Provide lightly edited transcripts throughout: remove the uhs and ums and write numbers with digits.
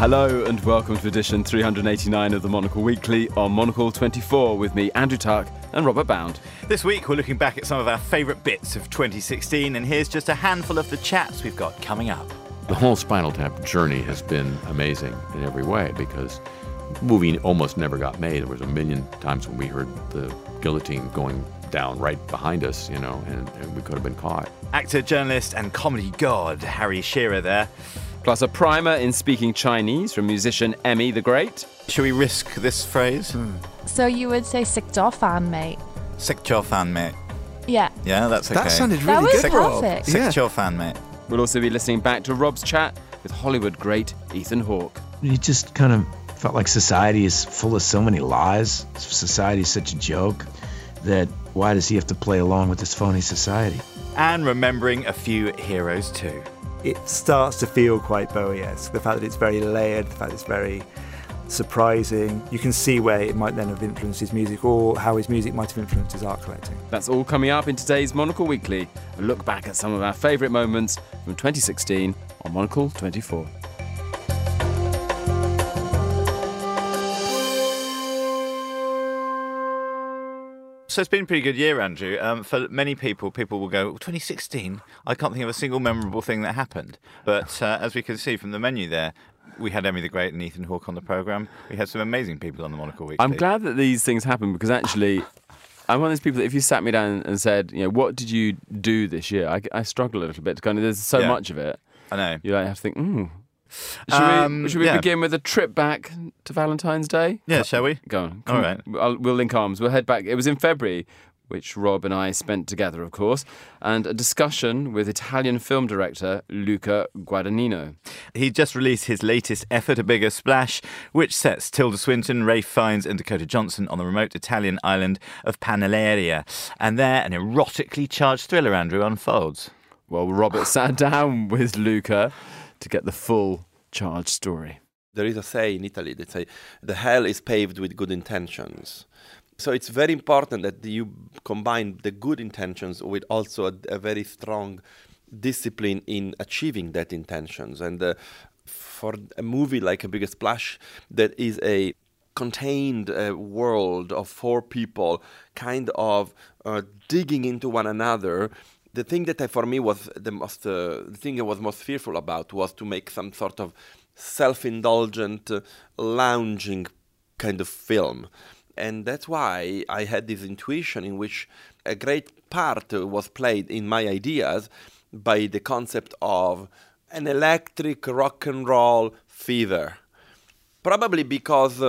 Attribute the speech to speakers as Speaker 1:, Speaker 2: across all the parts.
Speaker 1: Hello and welcome to edition 389 of the Monocle Weekly on Monocle 24 with me, Andrew Tuck and Robert Bound.
Speaker 2: This week we're looking back at some of our favourite bits of 2016 and here's just a handful of the chats we've got coming up.
Speaker 3: The whole Spinal Tap journey has been amazing in every way because the movie almost never got made. There was a million times when we heard the guillotine going down right behind us, and we could have been caught.
Speaker 2: Actor, journalist and comedy god Harry Shearer there.
Speaker 1: Plus a primer in speaking Chinese from musician Emmy the Great.
Speaker 2: Should we risk this phrase?
Speaker 4: So you would say sick jaw fan, mate?
Speaker 2: Sick jaw fan, mate.
Speaker 4: Yeah.
Speaker 2: Yeah, that's okay.
Speaker 5: That sounded
Speaker 4: That
Speaker 5: really
Speaker 4: was
Speaker 5: good, Rob.
Speaker 4: perfect.
Speaker 2: Sick jaw fan, mate.
Speaker 1: We'll also be listening back to Rob's chat with Hollywood great Ethan Hawke.
Speaker 6: You just kind of felt like society is full of so many lies. Society is such a joke that why does he have to play along with this phony society?
Speaker 2: And remembering a few heroes too.
Speaker 5: It starts to feel quite Bowie-esque. The fact that it's very layered, the fact that it's very surprising. You can see where it might then have influenced his music or how his music might have influenced his art collecting.
Speaker 1: That's all coming up in today's Monocle Weekly. A look back at some of our favourite moments from 2016 on Monocle 24.
Speaker 2: So it's been a pretty good year, Andrew. For many people will go, 2016? I can't think of a single memorable thing that happened. But as we can see from the menu there, we had Emmy the Great and Ethan Hawke on the programme. We had some amazing people on the Monocle Weekly.
Speaker 1: I'm glad that these things happen because actually I'm one of those people that if you sat me down and said, what did you do this year? I struggle a little bit. There's so much of it.
Speaker 2: I know.
Speaker 1: You have to think, Should we begin with a trip back to Valentine's Day?
Speaker 2: Yeah, shall we?
Speaker 1: Go on.
Speaker 2: All right.
Speaker 1: We'll link arms. We'll head back. It was in February, which Rob and I spent together, of course, and a discussion with Italian film director Luca Guadagnino.
Speaker 2: He just released his latest effort, A Bigger Splash, which sets Tilda Swinton, Ralph Fiennes and Dakota Johnson on the remote Italian island of Pantelleria. And there, an erotically charged thriller, Andrew, unfolds.
Speaker 1: Well, Robert sat down with Luca to get the full charged story.
Speaker 7: There is a say in Italy that say the hell is paved with good intentions. So it's very important that you combine the good intentions with also a very strong discipline in achieving that intentions. And for a movie like A Bigger Splash, that is a contained world of four people kind of digging into one another. The thing that for me was the thing I was most fearful about was to make some sort of self-indulgent, lounging kind of film. And that's why I had this intuition in which a great part was played in my ideas by the concept of an electric rock and roll fever. Probably because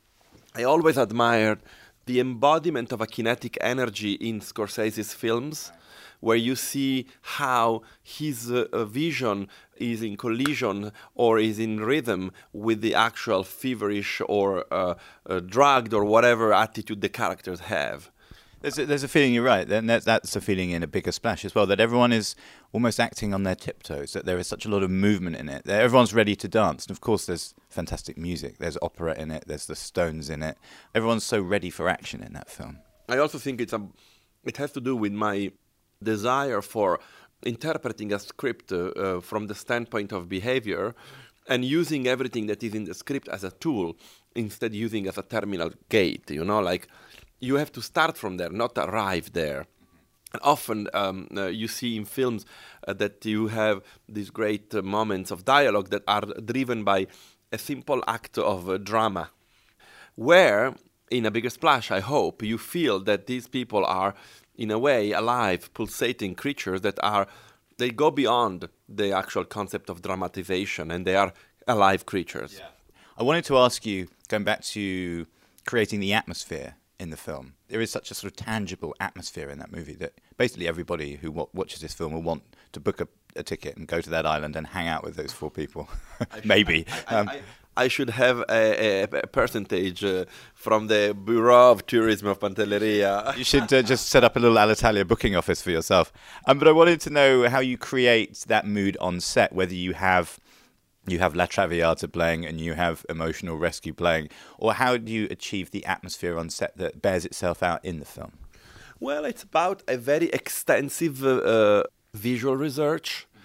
Speaker 7: I always admired the embodiment of a kinetic energy in Scorsese's films, where you see how his vision is in collision or is in rhythm with the actual feverish or drugged or whatever attitude the characters have.
Speaker 2: There's a feeling, you're right, and that's a feeling in A Bigger Splash as well, that everyone is almost acting on their tiptoes, that there is such a lot of movement in it, that everyone's ready to dance. And of course there's fantastic music, there's opera in it, there's the Stones in it. Everyone's so ready for action in that film.
Speaker 7: I also think it has to do with my desire for interpreting a script from the standpoint of behavior and using everything that is in the script as a tool instead using as a terminal gate, like you have to start from there, not arrive there. And often you see in films that you have these great moments of dialogue that are driven by a simple act of drama, where in A Bigger Splash, I hope, you feel that these people are in a way alive, pulsating creatures they go beyond the actual concept of dramatization, and they are alive creatures.
Speaker 2: Yeah. I wanted to ask you, going back to creating the atmosphere in the film, there is such a sort of tangible atmosphere in that movie that basically everybody who watches this film will want to book a ticket and go to that island and hang out with those four people. Maybe.
Speaker 7: I should have a percentage from the Bureau of Tourism of Pantelleria.
Speaker 2: You should just set up a little Alitalia booking office for yourself. But I wanted to know how you create that mood on set, whether you have La Traviata playing and you have Emotional Rescue playing, or how do you achieve the atmosphere on set that bears itself out in the film?
Speaker 7: Well, it's about a very extensive visual research.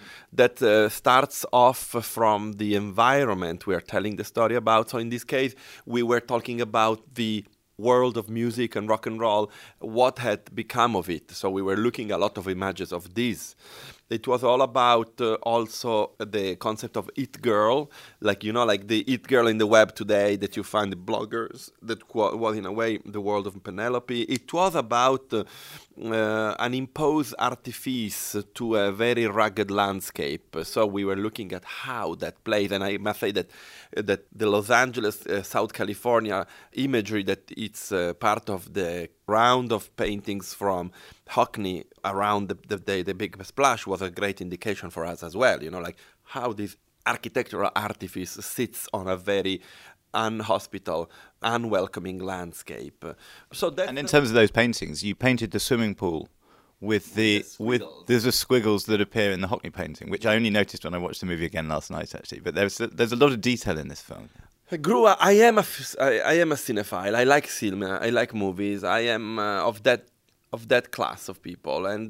Speaker 7: that starts off from the environment we are telling the story about. So in this case, we were talking about the world of music and rock and roll, what had become of it. So we were looking a lot of images of this. It was all about also the concept of it girl, like the it girl in the web today that you find the bloggers, that was in a way the world of Penelope. It was about an imposed artifice to a very rugged landscape. So we were looking at how that plays, and I must say that the Los Angeles, South California imagery, that it's part of the round of paintings from Hockney around the big splash was a great indication for us as well. Like how this architectural artifice sits on a very unhospitable, unwelcoming landscape.
Speaker 2: And in terms of those paintings, you painted the swimming pool with there's the squiggles that appear in the Hockney painting, which I only noticed when I watched the movie again last night, actually. But there's a lot of detail in this film.
Speaker 7: I am a cinephile. I like cinema. I like movies. I am of that class of people, and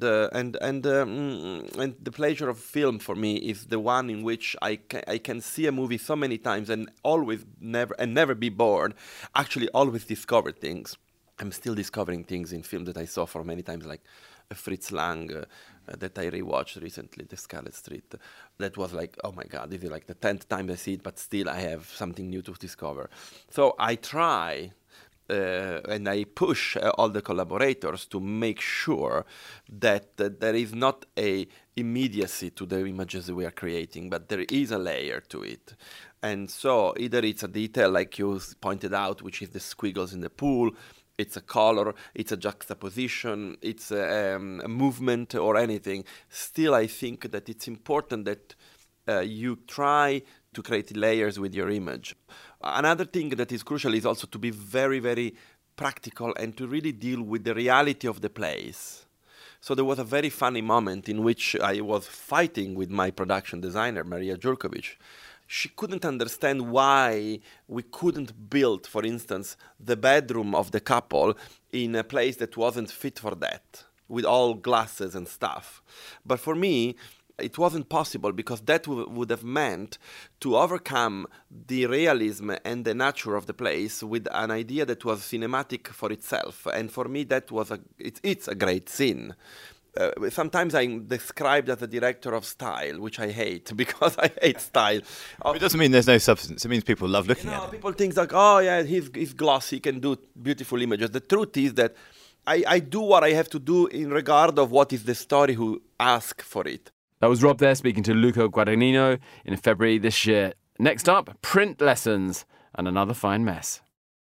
Speaker 7: the pleasure of film for me is the one in which I can see a movie so many times and never be bored. Actually, always discover things. I'm still discovering things in film that I saw for many times, like Fritz Lang that I rewatched recently, The Scarlet Street. That was like, oh my God, this is like the 10th time I see it, but still I have something new to discover. So I try and I push all the collaborators to make sure that there is not a immediacy to the images we are creating, but there is a layer to it. And so either it's a detail like you pointed out, which is the squiggles in the pool, it's a color, it's a juxtaposition, it's a movement or anything. Still, I think that it's important that you try to create layers with your image. Another thing that is crucial is also to be very, very practical and to really deal with the reality of the place. So there was a very funny moment in which I was fighting with my production designer, Maria Jurkovic. She couldn't understand why we couldn't build, for instance, the bedroom of the couple in a place that wasn't fit for that, with all glasses and stuff. But for me, it wasn't possible because that would have meant to overcome the realism and the nature of the place with an idea that was cinematic for itself. And for me, that was it's a great scene. Sometimes I'm described as a director of style, which I hate because I hate style.
Speaker 2: It doesn't mean there's no substance. It means people love looking at it.
Speaker 7: People think like, oh yeah, he's glossy, he can do beautiful images. The truth is that I do what I have to do in regard of what is the story who ask for it.
Speaker 1: That was Rob there speaking to Luca Guadagnino in February this year. Next up, print lessons and another fine mess.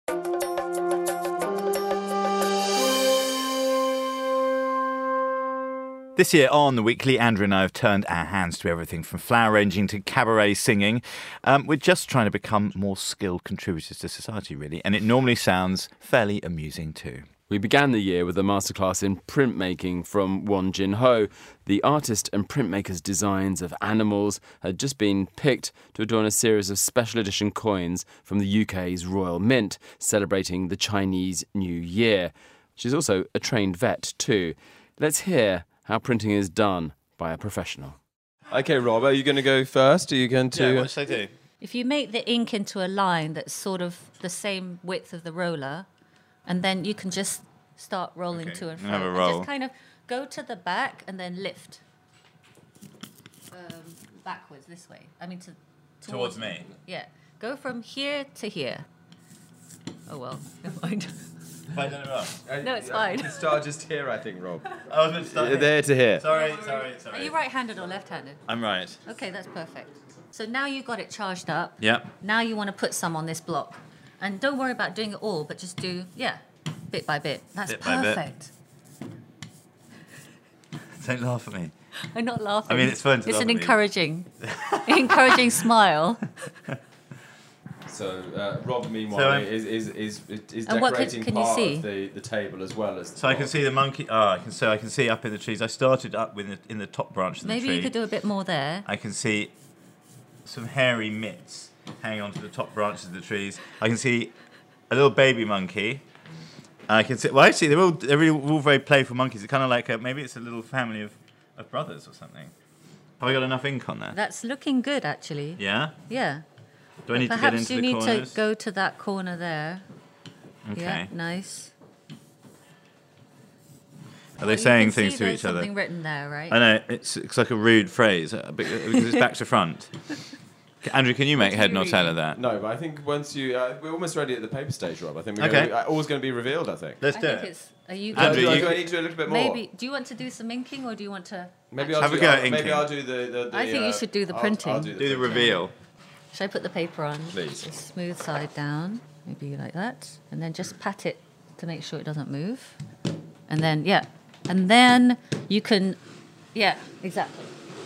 Speaker 2: This year on The Weekly, Andrew and I have turned our hands to everything from flower arranging to cabaret singing. We're just trying to become more skilled contributors to society, really, and it normally sounds fairly amusing too.
Speaker 1: We began the year with a masterclass in printmaking from Won Jin Ho. The artist and printmaker's designs of animals had just been picked to adorn a series of special edition coins from the UK's Royal Mint, celebrating the Chinese New Year. She's also a trained vet too. Let's hear how printing is done by a professional. Okay, Rob, are you going to go first? Are you going to...
Speaker 2: Yeah, what should I do?
Speaker 8: If you make the ink into a line that's sort of the same width of the roller, and then you can just start rolling to and fro.
Speaker 2: Have a
Speaker 8: And
Speaker 2: roll.
Speaker 8: just kind of go to the back and then lift backwards this way. I mean,
Speaker 2: Towards me?
Speaker 8: Yeah. Go from here to here. Oh, well, never mind.
Speaker 2: Have I done it wrong?
Speaker 8: No, it's fine.
Speaker 1: You start just here, I think, Rob.
Speaker 2: I was meant to start
Speaker 1: There to here.
Speaker 2: Sorry.
Speaker 8: Are you right-handed or left-handed?
Speaker 2: I'm right.
Speaker 8: Okay, that's perfect. So now you've got it charged up.
Speaker 2: Yeah.
Speaker 8: Now you want to put some on this block. And don't worry about doing it all, but just do, bit by bit. That's
Speaker 2: Bit by bit.
Speaker 8: perfect.
Speaker 2: Don't laugh at me.
Speaker 8: I'm not laughing.
Speaker 2: I mean, it's fun to
Speaker 8: It's
Speaker 2: laugh
Speaker 8: an
Speaker 2: at me.
Speaker 8: encouraging smile.
Speaker 1: So Rob, meanwhile,
Speaker 2: So,
Speaker 1: is
Speaker 8: And what
Speaker 1: decorating
Speaker 8: can you
Speaker 1: part
Speaker 8: see?
Speaker 1: of the table as well as.
Speaker 2: So I can see the monkey. I can see up in the trees. I started up in the top branch of the
Speaker 8: Maybe
Speaker 2: tree.
Speaker 8: you could do a bit more there.
Speaker 2: I can see some hairy mitts hanging onto the top branches of the trees. I can see a little baby monkey. I can see. Well, actually, they're all very playful monkeys. It's kind of like maybe it's a little family of brothers or something. Have I got enough ink on there?
Speaker 8: That's looking good, actually.
Speaker 2: Yeah?
Speaker 8: Yeah.
Speaker 2: Do I need to get
Speaker 8: Perhaps
Speaker 2: into
Speaker 8: you
Speaker 2: the
Speaker 8: need
Speaker 2: corners?
Speaker 8: to go to that corner there.
Speaker 2: Okay.
Speaker 8: Yeah, nice.
Speaker 2: Are they
Speaker 8: You
Speaker 2: saying
Speaker 8: can see
Speaker 2: things to
Speaker 8: there's
Speaker 2: each other?
Speaker 8: something written there, right?
Speaker 2: I know, it's like a rude phrase because it's back to front. Andrew, can you make head nor tail of that?
Speaker 1: No, but I think once you... we're almost ready at the paper stage, Rob. I think we're
Speaker 2: Okay.
Speaker 1: all's going to be revealed, I think.
Speaker 2: Let's
Speaker 8: I
Speaker 2: do
Speaker 8: think
Speaker 2: it.
Speaker 8: it's... Are you
Speaker 2: Andrew,
Speaker 8: going
Speaker 1: do
Speaker 2: you-
Speaker 1: I need to do a little bit more?
Speaker 8: Maybe... Do you want to do some inking or do you want to...
Speaker 1: Maybe
Speaker 2: Have a go at inking.
Speaker 1: Maybe I'll do the
Speaker 8: I think you should do the printing.
Speaker 1: I'll
Speaker 2: Do the
Speaker 1: printing.
Speaker 2: reveal.
Speaker 8: Should I put the paper on?
Speaker 1: Please.
Speaker 8: The smooth side down, maybe like that, and then just pat it to make sure it doesn't move. And then, yeah. And then you can... Yeah, exactly.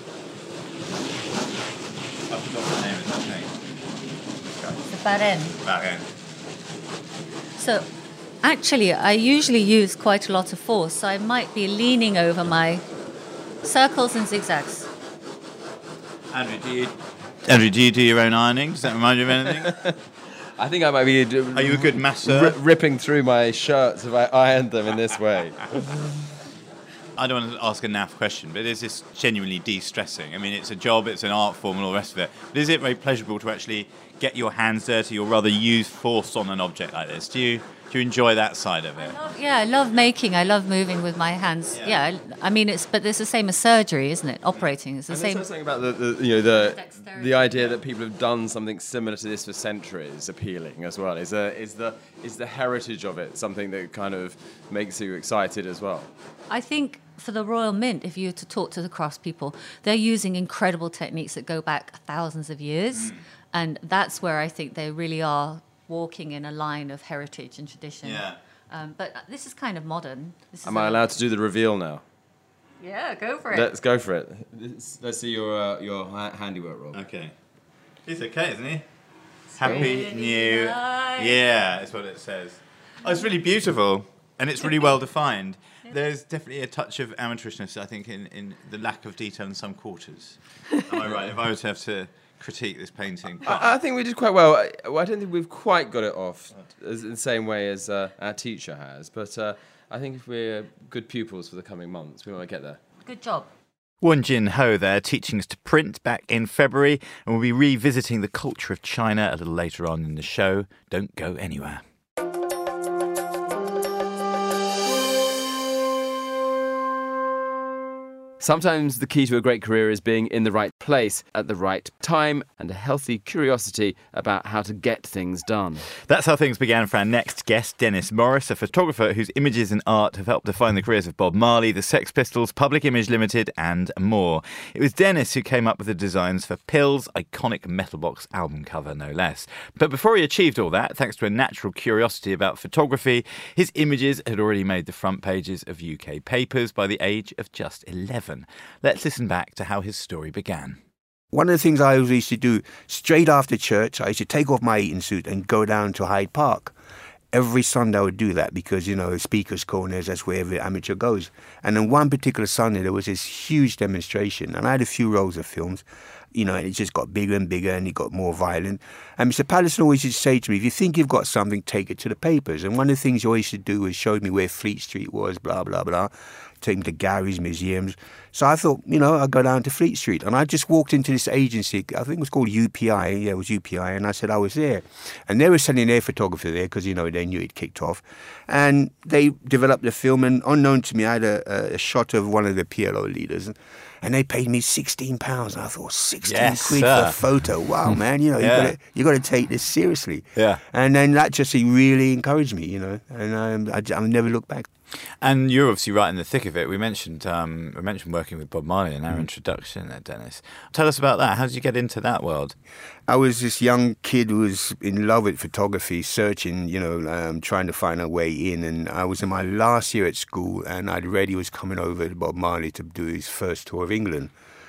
Speaker 2: I forgot the name of that thing.
Speaker 8: The baren.
Speaker 2: Back end.
Speaker 8: So, actually, I usually use quite a lot of force, so I might be leaning over my circles and zigzags.
Speaker 2: Andrew, do you do your own ironing? Does that remind you of anything?
Speaker 1: I think I might be...
Speaker 2: Are you a good masseur?
Speaker 1: ripping through my shirts if I ironed them in this way.
Speaker 2: I don't want to ask a naff question, but is this genuinely de-stressing? I mean, it's a job, it's an art form and all the rest of it. But is it very pleasurable to actually get your hands dirty or rather use force on an object like this? Do you enjoy that side of it?
Speaker 8: I love making. I love moving with my hands.
Speaker 2: Yeah.
Speaker 8: I mean, it's the same as surgery, isn't it? Operating, it's the
Speaker 1: And
Speaker 8: same.
Speaker 1: there's something about the
Speaker 8: Dexterity.
Speaker 1: idea that people have done something similar to this for centuries appealing as well. Is the heritage of it something that kind of makes you excited as well?
Speaker 8: I think for the Royal Mint, if you were to talk to the craftspeople, they're using incredible techniques that go back thousands of years, and that's where I think they really are walking in a line of heritage and tradition.
Speaker 2: Yeah.
Speaker 8: But this is kind of modern.
Speaker 1: Am I allowed to do the reveal now?
Speaker 8: Yeah, go for it.
Speaker 1: Let's go for it. Let's see your handiwork, Rob.
Speaker 2: Okay. He's okay, isn't he? Happy
Speaker 8: really
Speaker 2: New...
Speaker 8: nice.
Speaker 2: Yeah, that's what it says. Oh, it's really beautiful, and it's really well defined. There's definitely a touch of amateurishness, I think, in the lack of detail in some quarters. Am I right? If I were to have to critique this painting.
Speaker 1: I think we did quite well. I don't think we've quite got it off in the same way as our teacher has, but I think if we're good pupils for the coming months, we might get there.
Speaker 8: Good job.
Speaker 2: Won Jin Ho there, teaching us to print back in February, and we'll be revisiting the culture of China a little later on in the show. Don't go anywhere.
Speaker 1: Sometimes the key to a great career is being in the right place at the right time and a healthy curiosity about how to get things done.
Speaker 2: That's how things began for our next guest, Dennis Morris, a photographer whose images and art have helped define the careers of Bob Marley, the Sex Pistols, Public Image Limited and more. It was Dennis who came up with the designs for Pill's iconic Metal Box album cover, no less. But before he achieved all that, thanks to a natural curiosity about photography, his images had already made the front pages of UK papers by the age of just 11. Let's listen back to how his story began.
Speaker 9: One of the things I always used to do, straight after church, I used to take off my eating suit and go down to Hyde Park. Every Sunday I would do that because, speakers' corners, that's where every amateur goes. And on one particular Sunday, there was this huge demonstration, and I had a few rolls of films, and it just got bigger and bigger, and it got more violent. And Mr. Patterson always used to say to me, if you think you've got something, take it to the papers. And one of the things he always used to do was show me where Fleet Street was, blah, blah, blah, take me to galleries, museums. So I thought, I'd go down to Fleet Street. And I just walked into this agency, I think it was called UPI, yeah, it was UPI, and I said I was there. And they were selling their photography there because, they knew it kicked off. And they developed the film, and unknown to me, I had a shot of one of the PLO leaders, and they paid me £16. And I thought, 16 quid for a photo? Wow, man, you got to take this seriously.
Speaker 2: Yeah.
Speaker 9: And then that just really encouraged me, and I'll never look back.
Speaker 2: And you're obviously right in the thick of it. We mentioned working with Bob Marley in our introduction there, Dennis. Tell us about that. How did you get into that world?
Speaker 9: I was this young kid who was in love with photography, searching, trying to find a way in. And I was in my last year at school, and I'd read he was coming over to Bob Marley to do his first tour of England.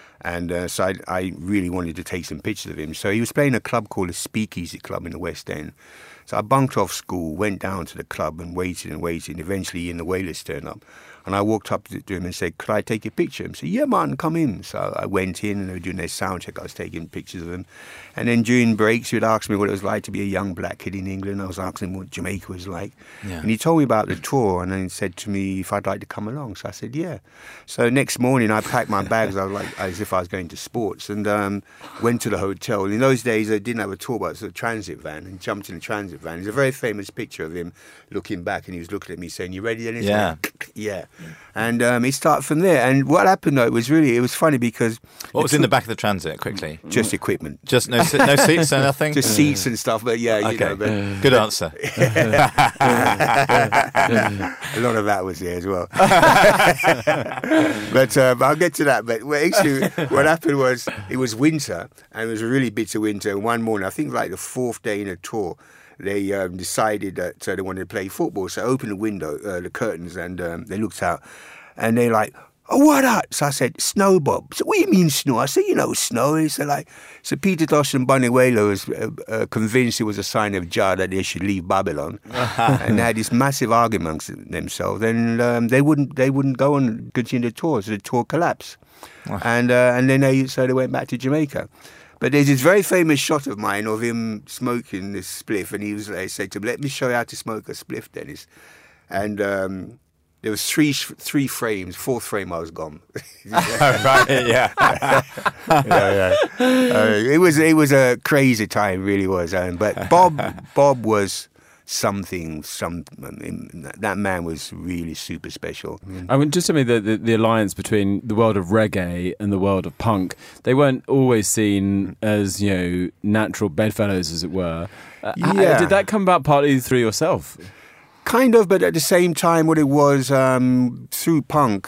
Speaker 9: And so I really wanted to take some pictures of him. So he was playing a club called the Speakeasy Club in the West End. So I bunked off school, went down to the club and waited. Eventually, the Wailers turned up. And I walked up to him and said, could I take a picture? He said, yeah, Martin, come in. So I went in and they were doing their sound check. I was taking pictures of them. And then during breaks, he would ask me what it was like to be a young black kid in England. I was asking him what Jamaica was like.
Speaker 2: Yeah.
Speaker 9: And he told me about the tour and then he said to me if I'd like to come along. So I said, yeah. So next morning, I packed my bags as if I was going to sports and went to the hotel. In those days, I didn't have a tour bus, it was a transit van, and jumped in the transit van. There's a very famous picture of him looking back and he was looking at me saying, you ready then?
Speaker 2: Yeah.
Speaker 9: Yeah. And it started from there. And what happened, though, it was funny because...
Speaker 2: What was in the back of the transit, quickly?
Speaker 9: Just equipment.
Speaker 2: Just no seats, no nothing?
Speaker 9: Just seats and stuff, but yeah, you know. But,
Speaker 2: good answer.
Speaker 9: a lot of that was there as well. But I'll get to that. But actually, what happened was, it was winter, and it was a really bitter winter. And one morning, I think like the fourth day in a tour, they decided that they wanted to play football. So I opened the window, the curtains, and they looked out, and they're like, oh, what up? So I said, snow, Bob. So what do you mean snow? I said, snow. He said, so Peter Tosh and Bunny Wailer was convinced it was a sign of Jah that they should leave Babylon. And they had this massive argument amongst themselves. And they wouldn't go on continue the tour, so the tour collapsed. And then they went back to Jamaica. But there's this very famous shot of mine of him smoking this spliff, and he said to him, let me show you how to smoke a spliff, Dennis. And there was three frames. Fourth frame, I was gone.
Speaker 2: Right, yeah.
Speaker 9: It was a crazy time, really was. But Bob was something. That man was really super special.
Speaker 1: I mean, just tell me the alliance between the world of reggae and the world of punk. They weren't always seen as natural bedfellows, as it were. Did that come about partly through yourself?
Speaker 9: Kind of, but at the same time, what it was through punk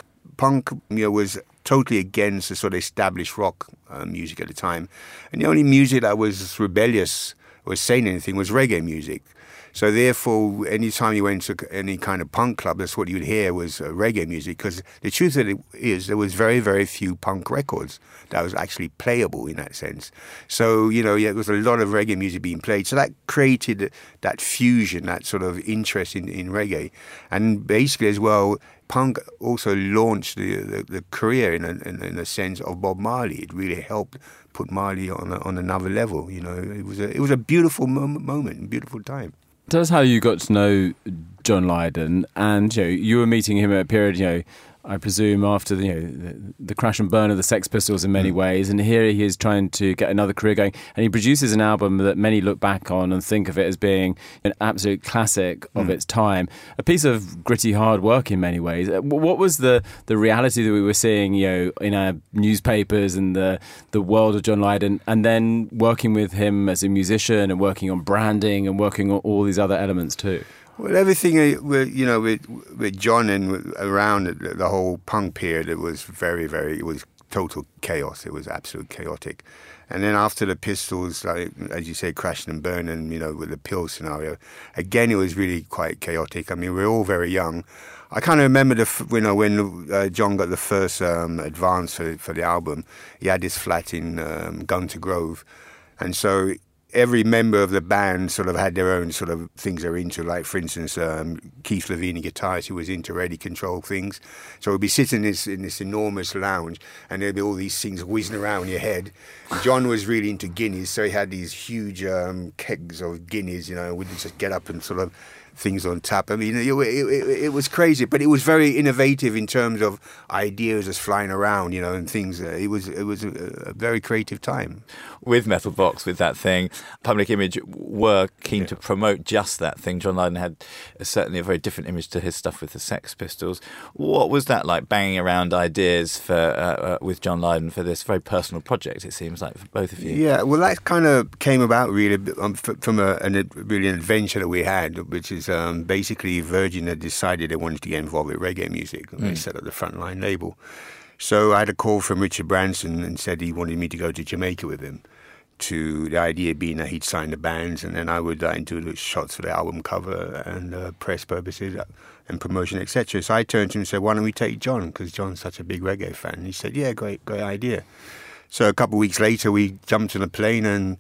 Speaker 9: was totally against the sort of established rock music at the time, and the only music that was rebellious or saying anything was reggae music. So therefore, any time you went to any kind of punk club, that's what you'd hear was reggae music. Because the truth of it is, there was very, very few punk records that was actually playable in that sense. So, there was a lot of reggae music being played. So that created that fusion, that sort of interest in reggae. And basically as well, punk also launched the career in a sense of Bob Marley. It really helped put Marley on another level. It was a beautiful moment, a beautiful time.
Speaker 1: Tell us how you got to know John Lydon, and you were meeting him at a period, I presume after the crash and burn of the Sex Pistols in many ways, and here he is trying to get another career going, and he produces an album that many look back on and think of it as being an absolute classic of its time, a piece of gritty hard work in many ways. What was the reality that we were seeing, in our newspapers and the world of John Lydon, and then working with him as a musician and working on branding and working on all these other elements too?
Speaker 9: Well, everything, with John and around the whole punk period, it was it was total chaos. It was absolute chaotic. And then after the Pistols, as you say, crashing and burning, with the pill scenario, again, it was really quite chaotic. I mean, we were all very young. I kind of remember when John got the first advance for the album, he had this flat in Gunter Grove. And so every member of the band sort of had their own sort of things they're into. Like, for instance, Keith Levine, guitarist, who was into ready control things. So we'd be sitting in this enormous lounge, and there'd be all these things whizzing around your head. John was really into Guinness, so he had these huge kegs of Guinness, we'd just get up and sort of things on tap. I mean, it was crazy, but it was very innovative in terms of ideas just flying around, and things. It was a very creative time.
Speaker 2: With Metal Box, with that thing, Public Image were keen to promote just that thing. John Lydon had certainly a very different image to his stuff with the Sex Pistols. What was that like, banging around ideas for with John Lydon for this very personal project, it seems like, for both of you? Yeah,
Speaker 9: well, that kind of came about really from an adventure that we had, which is basically Virgin had decided they wanted to get involved with reggae music. They set up the Frontline label. So I had a call from Richard Branson and said he wanted me to go to Jamaica with him, to the idea being that he'd sign the bands and then I would do the shots for the album cover and press purposes and promotion, etc. So I turned to him and said, why don't we take John? Because John's such a big reggae fan. And he said, yeah, great idea. So a couple of weeks later, we jumped on a plane and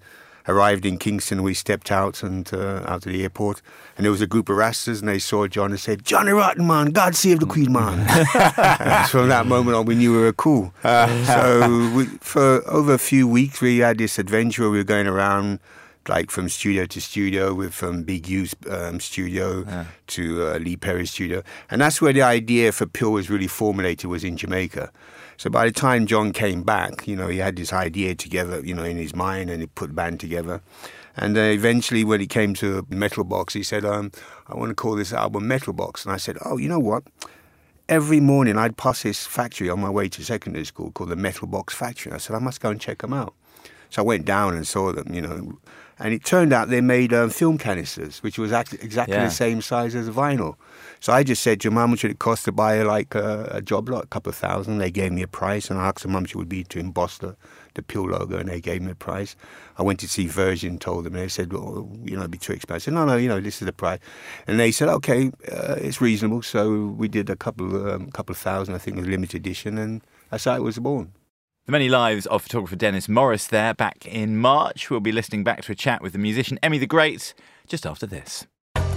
Speaker 9: arrived in Kingston. We stepped out and out of the airport, and there was a group of Rastas, and they saw John and said, "Johnny Rotten, man, God save the Queen, man." And from that moment on, we knew we were cool. So for over a few weeks, we had this adventure. We were going around, like from studio to studio, from Big U's studio to Lee Perry's studio. And that's where the idea for Pure was really formulated, was in Jamaica. So by the time John came back, you know, he had this idea together, you know, in his mind, and he put the band together. And eventually when he came to Metal Box, he said, I want to call this album Metal Box. And I said, oh, you know what? Every morning I'd pass this factory on my way to secondary school called the Metal Box Factory. I said, I must go and check them out. So I went down and saw them, you know. And it turned out they made film canisters, which was exactly the same size as a vinyl. So I just said to them, how much would it cost to buy like a job lot, a couple of thousand? They gave me a price, and I asked them how much it would be to emboss the Pure logo, and they gave me a price. I went to see Virgin, told them, and they said, well, you know, it'd be too expensive. I said, no, you know, this is the price. And they said, okay, it's reasonable. So we did a couple of thousand, I think, a limited edition, and that's how it was born.
Speaker 2: The many lives of photographer Dennis Morris there back in March. We'll be listening back to a chat with the musician Emmy the Great just after this.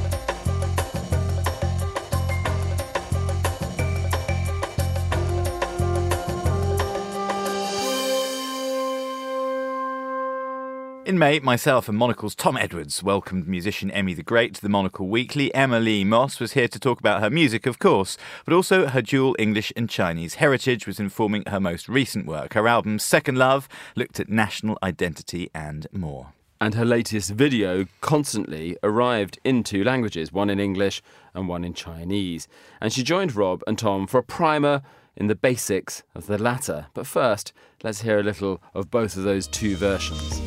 Speaker 2: In May, myself and Monocle's Tom Edwards welcomed musician Emmy the Great to the Monocle Weekly. Emma Lee Moss was here to talk about her music, of course, but also her dual English and Chinese heritage was informing her most recent work. Her album Second Love looked at national identity and more.
Speaker 1: And her latest video, Constantly, arrived in 2 languages, one in English and one in Chinese. And she joined Rob and Tom for a primer in the basics of the latter. But first, let's hear a little of both of those 2 versions.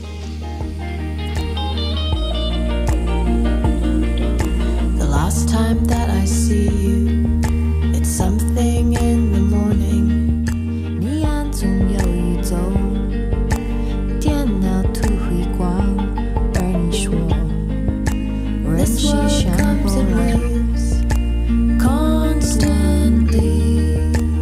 Speaker 10: Last time that I see you, it's something in the morning. 你眼中有一种电脑图辉光，而你说This world comes in waves, constantly.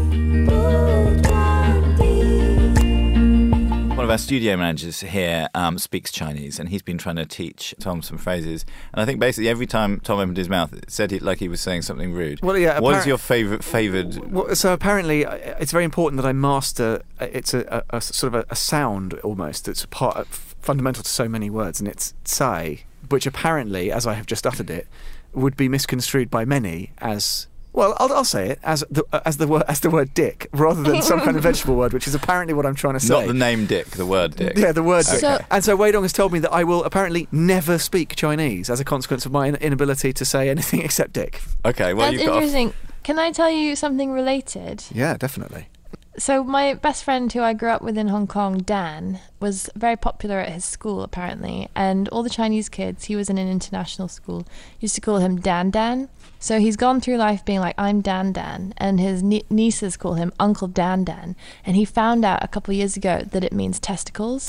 Speaker 2: One of our studio managers here speaks Chinese, and he's been trying to teach Tom some phrases. And I think basically every time Tom opened his mouth, it said it like he was saying something rude.
Speaker 11: Well, yeah.
Speaker 2: What is your favoured?
Speaker 11: Well, so apparently, it's very important that I master. It's a sort of a sound almost that's fundamental to so many words, and it's tsai, which apparently, as I have just uttered it, would be misconstrued by many as. Well, I'll say it as the word dick, rather than some kind of vegetable word, which is apparently what I'm trying to say.
Speaker 2: Not the name dick, the word dick.
Speaker 11: Yeah, the word dick.
Speaker 2: Okay.
Speaker 11: And so Wei Dong has told me that I will apparently never speak Chinese as a consequence of my inability to say anything except dick.
Speaker 2: Okay, well,
Speaker 4: That's interesting. Can I tell you something related?
Speaker 11: Yeah, definitely.
Speaker 4: So my best friend who I grew up with in Hong Kong, Dan, was very popular at his school apparently, and all the Chinese kids, he was in an international school, used to call him Dan Dan. So he's gone through life being like, I'm Dan Dan, and his nieces call him Uncle Dan Dan, and he found out a couple of years ago that it means testicles.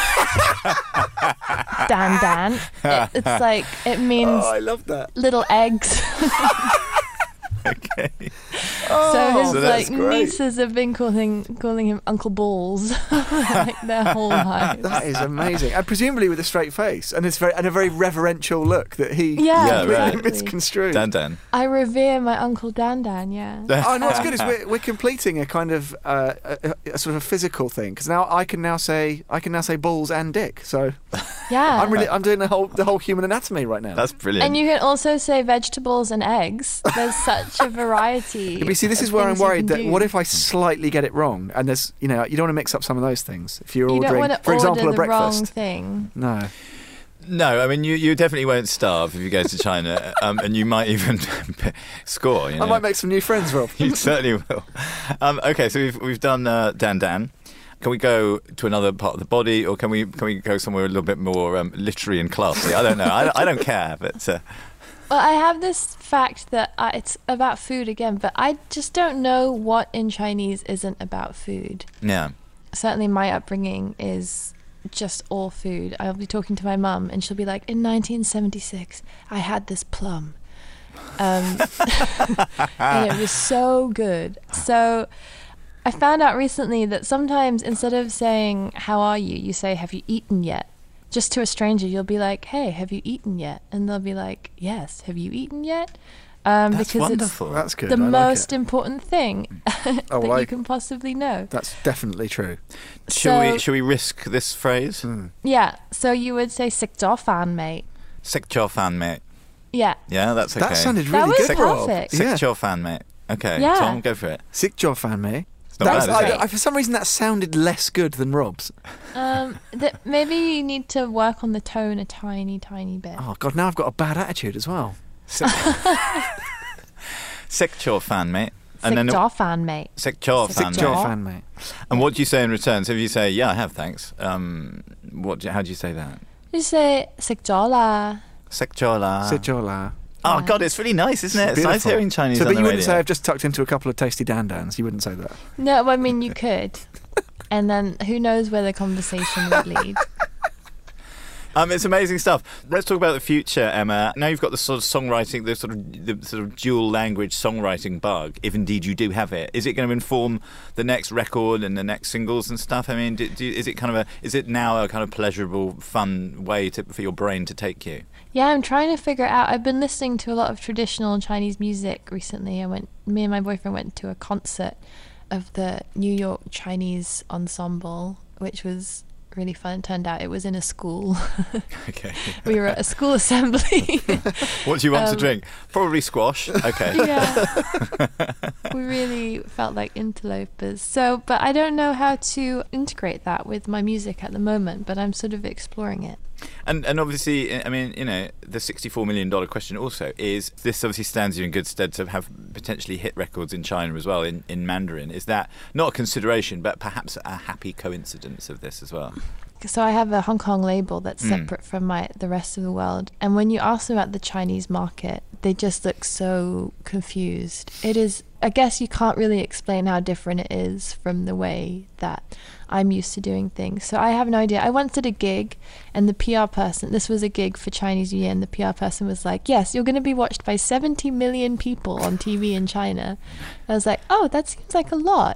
Speaker 4: Dan Dan. It's like, it means
Speaker 11: I love that.
Speaker 4: little eggs.
Speaker 2: Okay.
Speaker 4: So his
Speaker 11: that's great.
Speaker 4: nieces have been calling him Uncle Balls like their whole lives.
Speaker 11: That is amazing, and presumably with a straight face, and a very reverential look that he
Speaker 4: completely
Speaker 2: right.
Speaker 11: misconstrued.
Speaker 2: Dan Dan.
Speaker 4: I revere my Uncle Dan Dan. Yeah.
Speaker 11: Oh no, what's good is we're completing a kind of a sort of a physical thing, because now I can now say balls and dick. So
Speaker 4: Yeah.
Speaker 11: I'm doing the whole human anatomy right now.
Speaker 2: That's brilliant.
Speaker 4: And you can also say vegetables and eggs. There's such a variety.
Speaker 11: Yeah, but see, this is where I'm worried that what if I slightly get it wrong, and there's you don't want to mix up some of those things if you're
Speaker 4: you
Speaker 11: ordering,
Speaker 4: don't want to
Speaker 11: for example,
Speaker 4: order
Speaker 11: a
Speaker 4: the wrong
Speaker 11: breakfast.
Speaker 4: thing.
Speaker 11: No.
Speaker 2: No, I mean, you definitely won't starve if you go to China, and you might even score. You know?
Speaker 11: I might make some new friends, Rob.
Speaker 2: You certainly will. Okay, so we've done Dan Dan. Can we go to another part of the body, or can we go somewhere a little bit more literary and classy? I don't know. I don't care, but.
Speaker 4: Well, I have this fact that it's about food again, but I just don't know what in Chinese isn't about food.
Speaker 2: Yeah.
Speaker 4: Certainly my upbringing is just all food. I'll be talking to my mum and she'll be like, in 1976, I had this plum. And it was so good. So I found out recently that sometimes instead of saying, how are you, you say, have you eaten yet? just to a stranger, you'll be like, "Hey, have you eaten yet?" And they'll be like, "Yes, have you eaten yet?"
Speaker 2: That's
Speaker 4: because
Speaker 2: wonderful.
Speaker 11: That's good.
Speaker 4: the
Speaker 11: I like
Speaker 4: most
Speaker 11: it.
Speaker 4: important thing that you can possibly know.
Speaker 11: That's definitely true.
Speaker 2: Shall we risk this phrase?
Speaker 4: Yeah, so you would say "Sick jaw fan, mate."
Speaker 2: Sick jaw fan, mate.
Speaker 4: Yeah.
Speaker 2: Yeah, that's okay.
Speaker 11: That sounded
Speaker 4: That
Speaker 11: really
Speaker 4: was
Speaker 11: good, Rob.
Speaker 4: perfect.
Speaker 2: Sick
Speaker 11: Yeah.
Speaker 2: jaw fan, mate. Okay,
Speaker 4: Yeah.
Speaker 2: Tom, go for it.
Speaker 11: Sick jaw fan, mate.
Speaker 2: not bad, is it?
Speaker 11: For some reason, that sounded less good than Rob's.
Speaker 4: Maybe you need to work on the tone a tiny, tiny bit.
Speaker 11: Oh, God, now I've got a bad attitude as well.
Speaker 2: Sick jaw fan, mate.
Speaker 4: Sick jaw fan, mate.
Speaker 2: Sick jaw
Speaker 11: Sick
Speaker 2: fan,
Speaker 11: jaw
Speaker 2: mate.
Speaker 11: fan, mate.
Speaker 2: And what do you say in return? So if you say, yeah, I have, thanks. How do you say that?
Speaker 4: You say "Sick jaw la."
Speaker 2: Sick jaw la.
Speaker 11: Sick jaw la.
Speaker 2: Oh, God, it's really nice, isn't it? It's nice
Speaker 11: Beautiful.
Speaker 2: hearing Chinese
Speaker 11: So,
Speaker 2: on
Speaker 11: but
Speaker 2: the
Speaker 11: you wouldn't
Speaker 2: radio.
Speaker 11: say I've just tucked into a couple of tasty dan-dans. You wouldn't say that.
Speaker 4: No, I mean, you could. And then who knows where the conversation would lead.
Speaker 2: It's amazing stuff. Let's talk about the future, Emma. Now you've got the sort of songwriting, the sort of dual language songwriting bug, if indeed you do have it. Is it going to inform the next record and the next singles and stuff? I mean, is it now a kind of pleasurable, fun way for your brain to take you?
Speaker 4: Yeah, I'm trying to figure it out. I've been listening to a lot of traditional Chinese music recently. Me and my boyfriend went to a concert of the New York Chinese Ensemble, which was really fun. It turned out it was in a school.
Speaker 2: Okay.
Speaker 4: We were at a school assembly.
Speaker 2: What do you want to drink? Probably squash. Okay.
Speaker 4: Yeah. We really felt like interlopers. But I don't know how to integrate that with my music at the moment, but I'm sort of exploring it.
Speaker 2: And obviously, I mean, the $64 million question also is, this obviously stands you in good stead to have potentially hit records in China as well, in Mandarin. Is that not a consideration, but perhaps a happy coincidence of this as well?
Speaker 4: So I have a Hong Kong label that's separate from the rest of the world. And when you ask them about the Chinese market, they just look so confused. It is, I guess you can't really explain how different it is from the way that I'm used to doing things. So I have no idea. I once did a gig and the PR person, this was a gig for Chinese New Year, and the PR person was like, "Yes, you're going to be watched by 70 million people on TV in China." I was like, "Oh, that seems like a lot."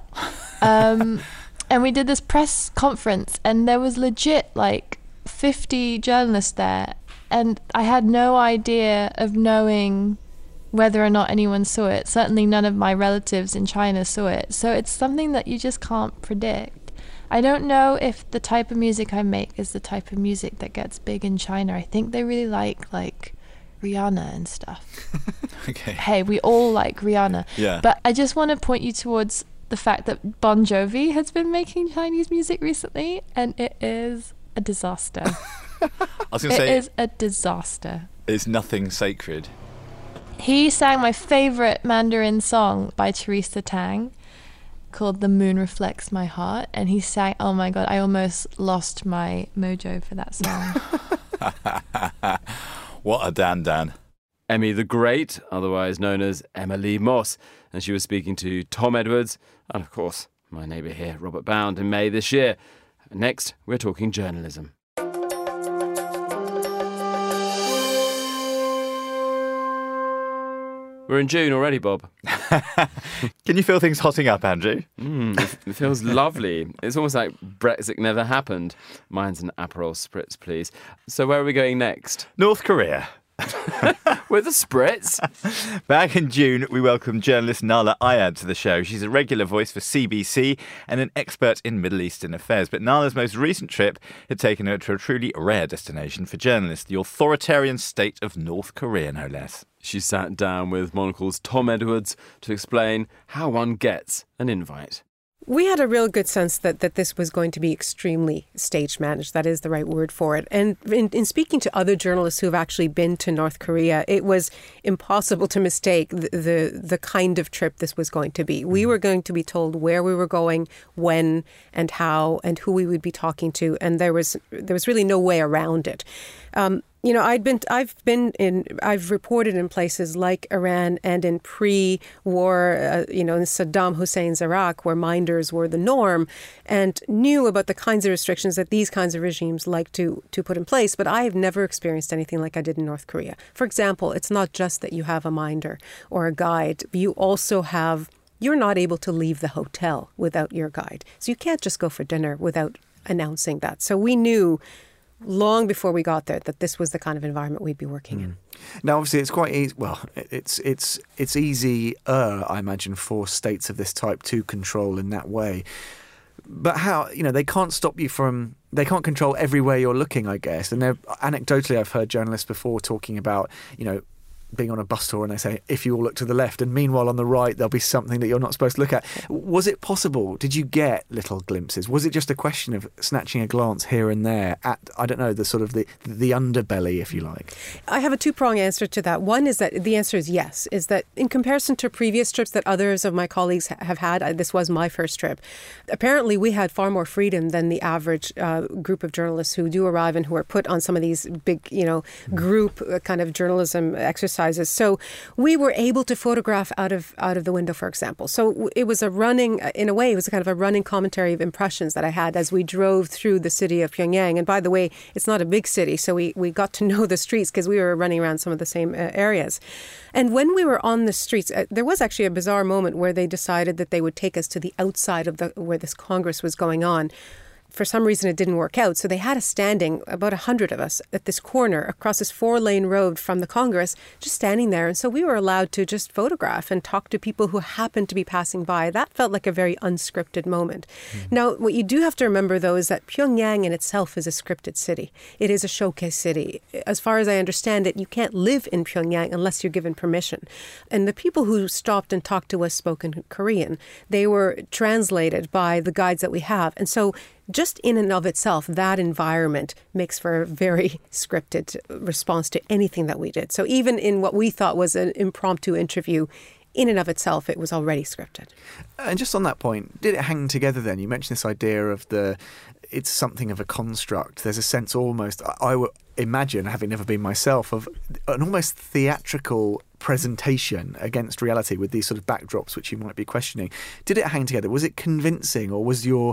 Speaker 4: And we did this press conference and there was legit like 50 journalists there. And I had no idea of knowing whether or not anyone saw it. Certainly none of my relatives in China saw it. So it's something that you just can't predict. I don't know if the type of music I make is the type of music that gets big in China. I think they really like Rihanna and stuff.
Speaker 2: Okay.
Speaker 4: Hey, we all like Rihanna.
Speaker 2: Yeah.
Speaker 4: But I just want to point you towards the fact that Bon Jovi has been making Chinese music recently, and it is a disaster.
Speaker 2: I was going to say,
Speaker 4: it is a disaster.
Speaker 2: It's nothing sacred.
Speaker 4: He sang my favorite Mandarin song by Teresa Tang called "The Moon Reflects My Heart," and he sang, oh my God, I almost lost my mojo for that song.
Speaker 2: What a Dan.
Speaker 1: Emmy the Great, otherwise known as Emma Lee Moss, and she was speaking to Tom Edwards and, of course, my neighbour here, Robert Bound, in May this year. Next, we're talking journalism. We're in June already, Bob.
Speaker 2: Can you feel things hotting up, Andrew?
Speaker 1: It feels lovely. It's almost like Brexit never happened. Mine's an Aperol Spritz, please. So where are we going next?
Speaker 2: North Korea.
Speaker 1: With a spritz.
Speaker 2: Back in June, we welcomed journalist Nahlah Ayed to the show. She's a regular voice for CBC and an expert in Middle Eastern affairs. But Nahlah's most recent trip had taken her to a truly rare destination for journalists, the authoritarian state of North Korea, no less.
Speaker 1: She sat down with Monocle's Tom Edwards to explain how one gets an invite.
Speaker 12: We had a real good sense that this was going to be extremely stage managed. That is the right word for it. And in speaking to other journalists who have actually been to North Korea, it was impossible to mistake the kind of trip this was going to be. We were going to be told where we were going, when and how, and who we would be talking to. And there was really no way around it. I've reported in places like Iran and in pre-war, in Saddam Hussein's Iraq, where minders were the norm, and knew about the kinds of restrictions that these kinds of regimes like to put in place. But I have never experienced anything like I did in North Korea. For example, it's not just that you have a minder or a guide, but you also you're not able to leave the hotel without your guide. So you can't just go for dinner without announcing that. So we knew long before we got there that this was the kind of environment we'd be working in.
Speaker 11: Now, obviously, it's quite easy. Well, it's easier, I imagine, for states of this type to control in that way. But how, they can't stop you they can't control everywhere you're looking, I guess. And anecdotally, I've heard journalists before talking about, being on a bus tour and they say, if you all look to the left, and meanwhile on the right there'll be something that you're not supposed to look at. Was it possible? Did you get little glimpses? Was it just a question of snatching a glance here and there at, I don't know, the sort of the underbelly, if you like?
Speaker 12: I have a two-pronged answer to that. One is that the answer is yes, is that in comparison to previous trips that others of my colleagues have had, this was my first trip. Apparently we had far more freedom than the average group of journalists who do arrive and who are put on some of these big, group kind of journalism exercises. So we were able to photograph out of the window, for example. So it was in a way, it was a kind of a running commentary of impressions that I had as we drove through the city of Pyongyang. And by the way, it's not a big city, so we got to know the streets because we were running around some of the same areas. And when we were on the streets, there was actually a bizarre moment where they decided that they would take us to the outside of where this Congress was going on. For some reason, it didn't work out. So they had us standing, about 100 of us, at this corner across this 4-lane road from the Congress, just standing there. And so we were allowed to just photograph and talk to people who happened to be passing by. That felt like a very unscripted moment. Now, what you do have to remember, though, is that Pyongyang in itself is a scripted city. It is a showcase city. As far as I understand it, you can't live in Pyongyang unless you're given permission. And the people who stopped and talked to us spoke in Korean. They were translated by the guides that we have. And so just in and of itself, that environment makes for a very scripted response to anything that we did. So even in what we thought was an impromptu interview, in and of itself, it was already scripted.
Speaker 11: And just on that point, did it hang together then? You mentioned this idea of it's something of a construct. There's a sense almost, I would imagine, having never been myself, of an almost theatrical presentation against reality with these sort of backdrops which you might be questioning. Did it hang together? Was it convincing, or was your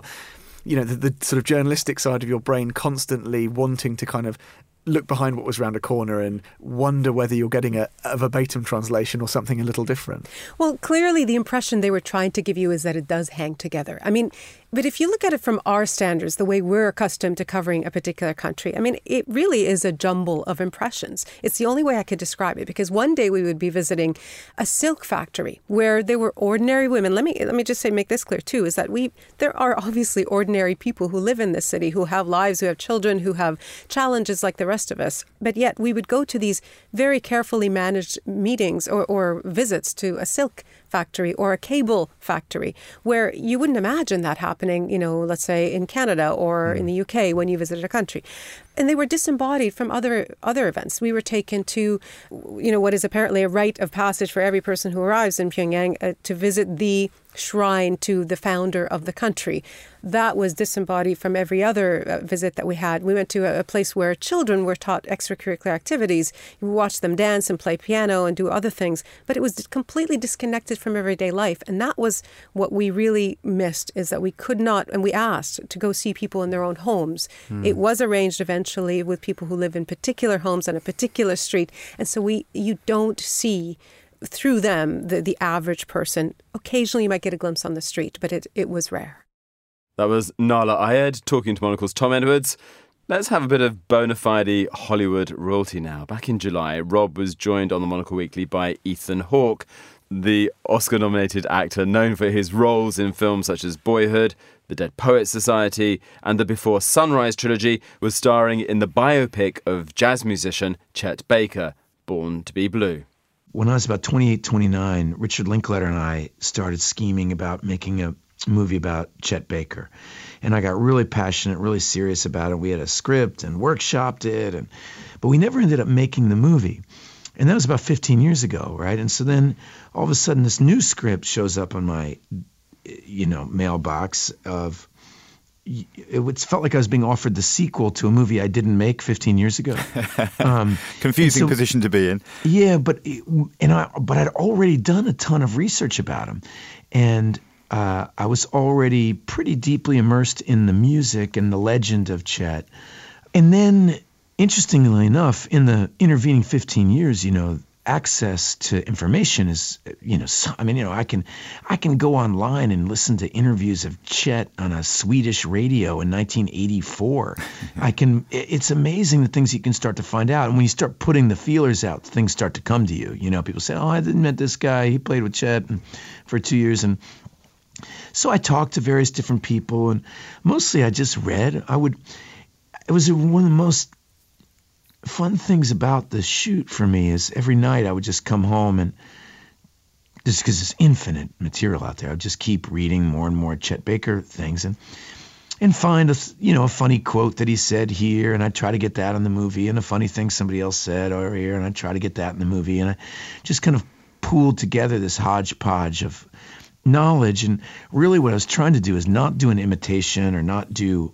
Speaker 11: the sort of journalistic side of your brain constantly wanting to kind of look behind what was around a corner and wonder whether you're getting a verbatim translation or something a little different? Well,
Speaker 12: clearly the impression they were trying to give you is that it does hang together. I mean, but if you look at it from our standards, the way we're accustomed to covering a particular country, I mean, it really is a jumble of impressions. It's the only way I could describe it, because one day we would be visiting a silk factory where there were ordinary women. Let me just make this clear too, is that there are obviously ordinary people who live in this city, who have lives, who have children, who have challenges like the rest of us. But yet we would go to these very carefully managed meetings or visits to a silk factory or a cable factory where you wouldn't imagine that happening, let's say in Canada or in the UK when you visited a country. And they were disembodied from other events. We were taken to, what is apparently a rite of passage for every person who arrives in Pyongyang to visit the shrine to the founder of the country. That was disembodied from every other visit that we had. We went to a place where children were taught extracurricular activities. We watched them dance and play piano and do other things, but it was completely disconnected from everyday life. And that was what we really missed, is that we could not, and we asked to go see people in their own homes. It was arranged eventually with people who live in particular homes on a particular street. And so you don't see through them the average person. Occasionally you might get a glimpse on the street, but it was rare.
Speaker 1: That was Nahlah Ayed talking to Monocle's Tom Edwards. Let's have a bit of bona fide Hollywood royalty now. Back in July, Rob was joined on the Monocle Weekly by Ethan Hawke, the Oscar-nominated actor known for his roles in films such as Boyhood, The Dead Poets Society, and the Before Sunrise trilogy, was starring in the biopic of jazz musician Chet Baker, Born to be Blue.
Speaker 6: When I was about 28, 29, Richard Linklater and I started scheming about making a movie about Chet Baker. And I got really passionate, really serious about it. We had a script and workshopped it, but we never ended up making the movie. And that was about 15 years ago, right? And so then all of a sudden this new script shows up on my, mailbox of, it felt like I was being offered the sequel to a movie I didn't make 15 years ago.
Speaker 2: Confusing position to be in.
Speaker 6: Yeah, but I'd already done a ton of research about him. And I was already pretty deeply immersed in the music and the legend of Chet. And then, interestingly enough, in the intervening 15 years, access to information is, I can go online and listen to interviews of Chet on a Swedish radio in 1984. It's amazing the things you can start to find out. And when you start putting the feelers out, things start to come to you. People say, oh, I didn't met this guy. He played with Chet for 2 years. And so I talked to various different people, and mostly I just read. It was one of the most fun things about the shoot for me is every night I would just come home, and just because there's infinite material out there, I would just keep reading more and more Chet Baker things and find a funny quote that he said here, and I'd try to get that in the movie, and a funny thing somebody else said over here, and I'd try to get that in the movie, and I just kind of pooled together this hodgepodge of knowledge. And really what I was trying to do is not do an imitation or not do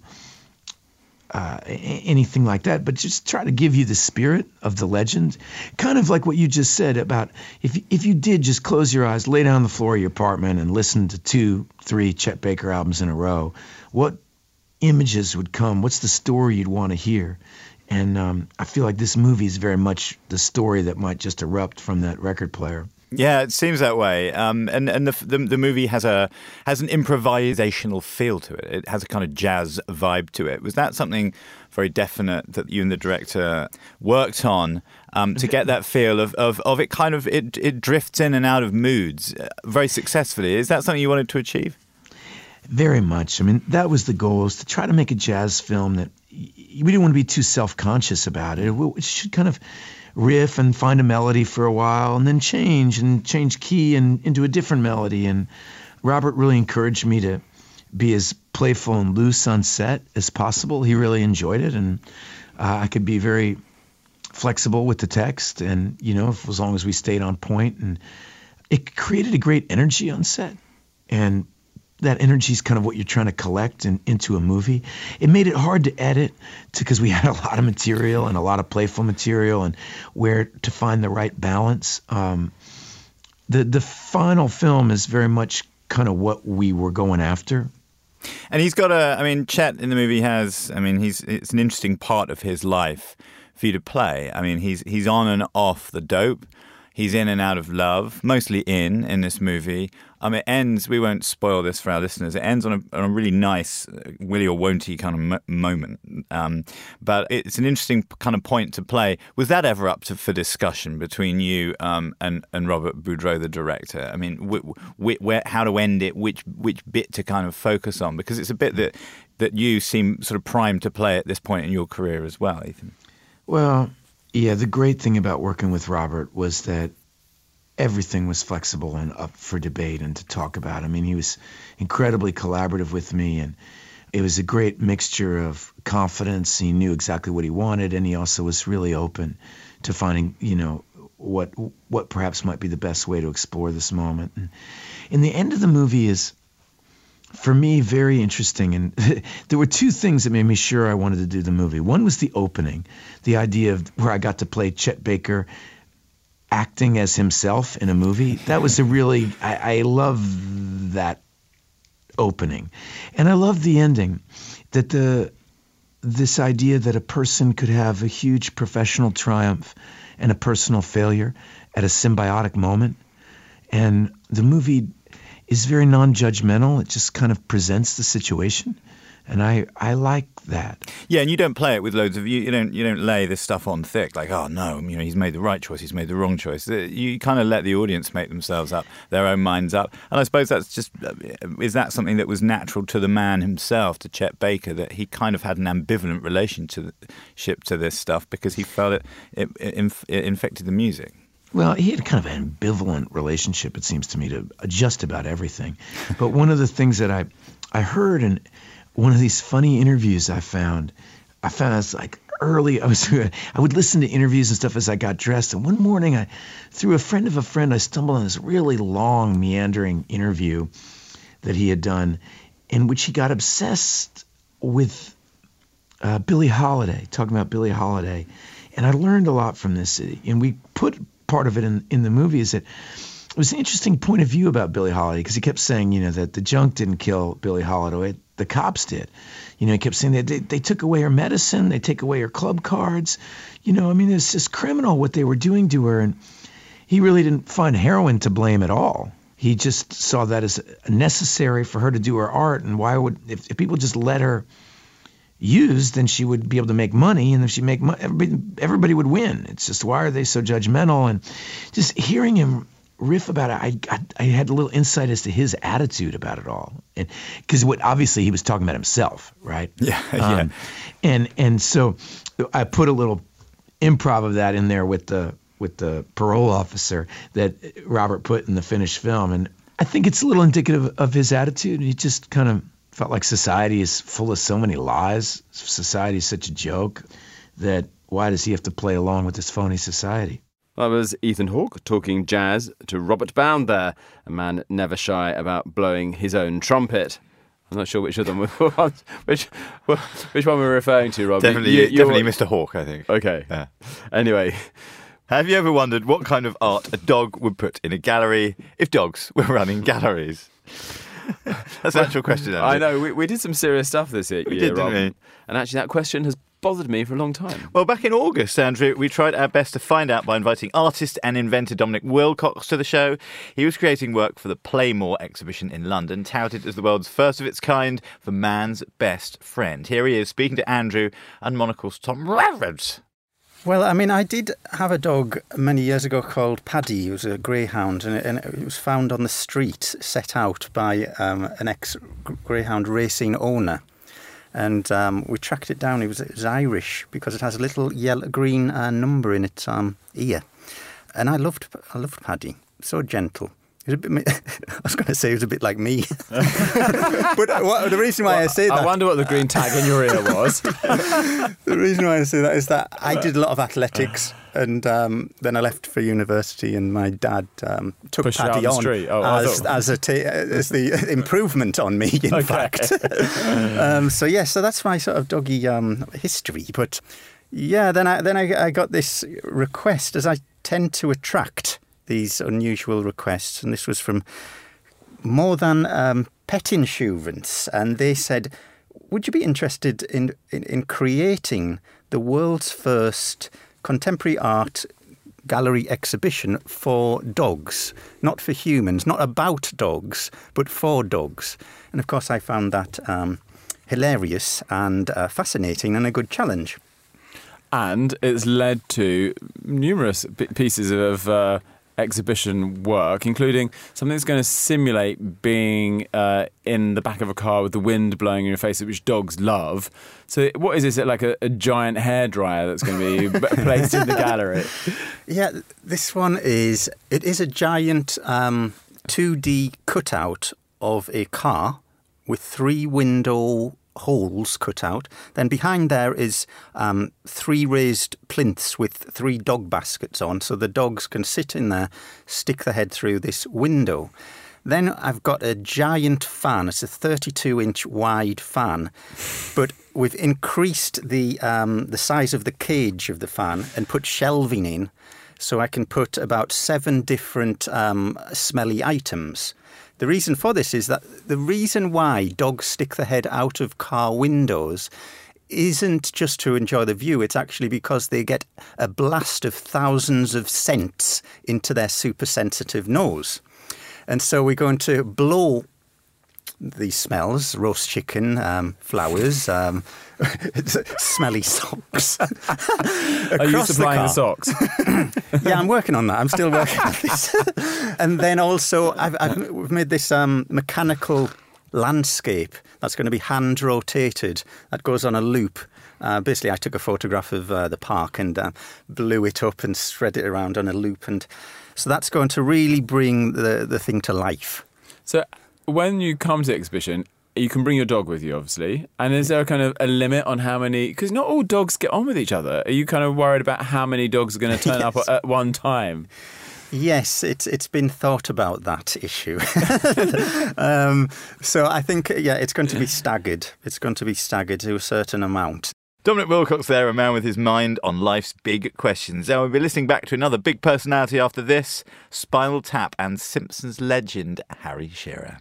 Speaker 6: anything like that, but just try to give you the spirit of the legend, kind of like what you just said about if you did just close your eyes, lay down on the floor of your apartment and listen to 2-3 Chet Baker albums in a row, what images would come? What's the story you'd want to hear? And I feel like this movie is very much the story that might just erupt from that record player.
Speaker 2: Yeah, it seems that way. And the movie has an improvisational feel to it. It has a kind of jazz vibe to it. Was that something very definite that you and the director worked on to get that feel of it? Kind of it drifts in and out of moods very successfully. Is that something you wanted to achieve?
Speaker 6: Very much. I mean, that was the goal, is to try to make a jazz film that we didn't want to be too self-conscious about it. It should kind of riff and find a melody for a while and then change key and into a different melody. And Robert really encouraged me to be as playful and loose on set as possible. He really enjoyed it, and I could be very flexible with the text, and as long as we stayed on point. And it created a great energy on set, and that energy is kind of what you're trying to collect into a movie. It made it hard to edit because we had a lot of material and a lot of playful material, and where to find the right balance. The final film is very much kind of what we were going after.
Speaker 2: And he's got Chet in the movie it's an interesting part of his life for you to play. I mean, he's on and off the dope. He's in and out of love, mostly in this movie. It ends, we won't spoil this for our listeners, it ends on a really nice Willie or won't-he kind of moment. But it's an interesting kind of point to play. Was that ever up for discussion between you and Robert Boudreau, the director? I mean, how to end it, which bit to kind of focus on? Because it's a bit that you seem sort of primed to play at this point in your career as well, Ethan.
Speaker 6: Well, yeah, the great thing about working with Robert was that everything was flexible and up for debate and to talk about. I mean, he was incredibly collaborative with me, and it was a great mixture of confidence. He knew exactly what he wanted, and he also was really open to finding, what perhaps might be the best way to explore this moment. And in the end of the movie is, for me, very interesting. And there were two things that made me sure I wanted to do the movie. One was the opening, the idea of where I got to play Chet Baker acting as himself in a movie. That was I love that opening. And I love the ending, that this idea that a person could have a huge professional triumph and a personal failure at a symbiotic moment. And the movie is very non-judgmental. It just kind of presents the situation, and I like that.
Speaker 2: Yeah, and you don't play it with loads of you don't lay this stuff on thick, like, oh no, he's made the right choice, he's made the wrong choice. You kind of let the audience make themselves up, their own minds up. And I suppose that's just, is that something that was natural to the man himself, to Chet Baker, that he kind of had an ambivalent relationship to this stuff because he felt it infected the music?
Speaker 6: Well, he had kind of an ambivalent relationship, it seems to me, to just about everything. But one of the things that I heard in one of these funny interviews I found it's like early, I would listen to interviews and stuff as I got dressed. And one morning, through a friend of a friend, I stumbled on this really long, meandering interview that he had done in which he got obsessed with Billie Holiday, talking about Billie Holiday. And I learned a lot from this. And we put part of it in the movie, is that it was an interesting point of view about Billie Holiday, because he kept saying, that the junk didn't kill Billie Holiday, the cops did. He kept saying that they took away her medicine, they take away her club cards. It's just criminal what they were doing to her. And he really didn't find heroin to blame at all. He just saw that as necessary for her to do her art. And why would, if people just let her use, then she would be able to make money. And if she make money, everybody would win. It's just, why are they so judgmental? And just hearing him riff about it, I had a little insight as to his attitude about it all. And because obviously he was talking about himself, right?
Speaker 2: Yeah.
Speaker 6: And so I put a little improv of that in there with the parole officer that Robert put in the finished film. And I think it's a little indicative of his attitude. He just kind of felt like society is full of so many lies. Society is such a joke that why does he have to play along with this phony society?
Speaker 1: That was Ethan Hawke talking jazz to Robert Bound there, a man never shy about blowing his own trumpet. I'm not sure which of them which one we're referring to, Rob.
Speaker 2: Definitely Mr. Hawke, I think.
Speaker 1: Okay.
Speaker 2: Yeah.
Speaker 1: Anyway.
Speaker 2: Have you ever wondered what kind of art a dog would put in a gallery if dogs were running galleries? That's an actual question, Andrew.
Speaker 1: I know. We did some serious stuff this year,
Speaker 2: did,
Speaker 1: Rob.
Speaker 2: didn't we?
Speaker 1: And actually that question has bothered me for a long time.
Speaker 2: Well, back in August, Andrew, we tried our best to find out by inviting artist and inventor Dominic Wilcox to the show. He was creating work for the Playmore exhibition in London, touted as the world's first of its kind for man's best friend. Here he is speaking to Andrew and Monocle's Tom Ravards.
Speaker 13: Well, I mean, I did have a dog many years ago called Paddy. He was a greyhound, and it was found on the street, set out by an ex-greyhound racing owner. And we tracked it down. It was Irish because it has a little green number in its ear. And I loved Paddy. So gentle. He was a bit, I was going to say he was a bit like me. But the reason why I say that...
Speaker 1: I wonder what the green tag in your ear was.
Speaker 13: The reason why I say that is that I did a lot of athletics, and then I left for university, and my dad took
Speaker 1: Pushed
Speaker 13: Paddy on
Speaker 1: as
Speaker 13: the improvement on me, in fact. So that's my sort of doggy history. But yeah, then I got this request, as I tend to attract these unusual requests, and this was from More Than Pet Insurance, and they said, would you be interested in creating the world's first contemporary art gallery exhibition for dogs, not for humans, not about dogs, but for dogs? And of course I found that hilarious and fascinating and a good challenge.
Speaker 1: And it's led to numerous pieces of exhibition work, including something that's going to simulate being in the back of a car with the wind blowing in your face, which dogs love. So what is this, like a giant hairdryer that's going to be placed in the gallery?
Speaker 13: Yeah, this one is a giant 2D cutout of a car with 3 window holes cut out. Then behind there is 3 raised plinths with 3 dog baskets on, so the dogs can sit in there, stick their head through this window. Then I've got a giant fan. It's a 32-inch wide fan, but we've increased the size of the cage of the fan and put shelving in, so I can put about 7 different smelly items. The reason for this is that the reason why dogs stick their head out of car windows isn't just to enjoy the view. It's actually because they get a blast of thousands of scents into their super sensitive nose. And so we're going to blow these smells, roast chicken, flowers, smelly socks.
Speaker 1: Are you supplying the socks?
Speaker 13: Yeah, I'm working on that. I'm still working on this. And then also we've made this mechanical landscape that's going to be hand rotated. That goes on a loop. Basically, I took a photograph of the park and blew it up and spread it around on a loop. And so that's going to really bring the thing to life.
Speaker 1: So when you come to the exhibition, you can bring your dog with you, obviously. And is there a kind of a limit on how many... Because not all dogs get on with each other. Are you kind of worried about how many dogs are going to turn up at one time?
Speaker 13: Yes, it's been thought about, that issue. So I think, it's going to be staggered. It's going to be staggered to a certain amount.
Speaker 2: Dominic Wilcox there, a man with his mind on life's big questions. Now we'll be listening back to another big personality after this, Spinal Tap and Simpsons legend Harry Shearer.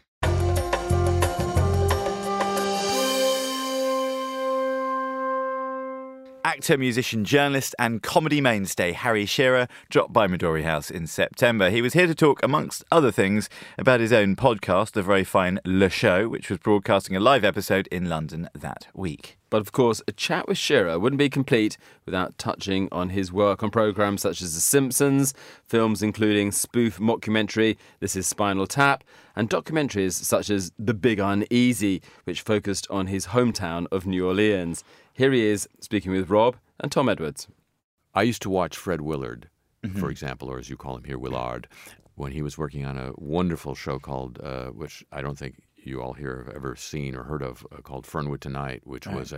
Speaker 2: Actor, musician, journalist and comedy mainstay Harry Shearer dropped by Midori House in September. He was here to talk, amongst other things, about his own podcast, the very fine Le Show, which was broadcasting a live episode in London that week.
Speaker 1: But of course, a chat with Shearer wouldn't be complete without touching on his work on programmes such as The Simpsons, films including spoof mockumentary This Is Spinal Tap, and documentaries such as The Big Uneasy, which focused on his hometown of New Orleans. Here he is speaking with Rob and Tom Edwards.
Speaker 3: I used to watch Fred Willard, for example, or as you call him here, Willard, when he was working on a wonderful show called, which I don't think you all here have ever seen or heard of, called Fernwood Tonight, which was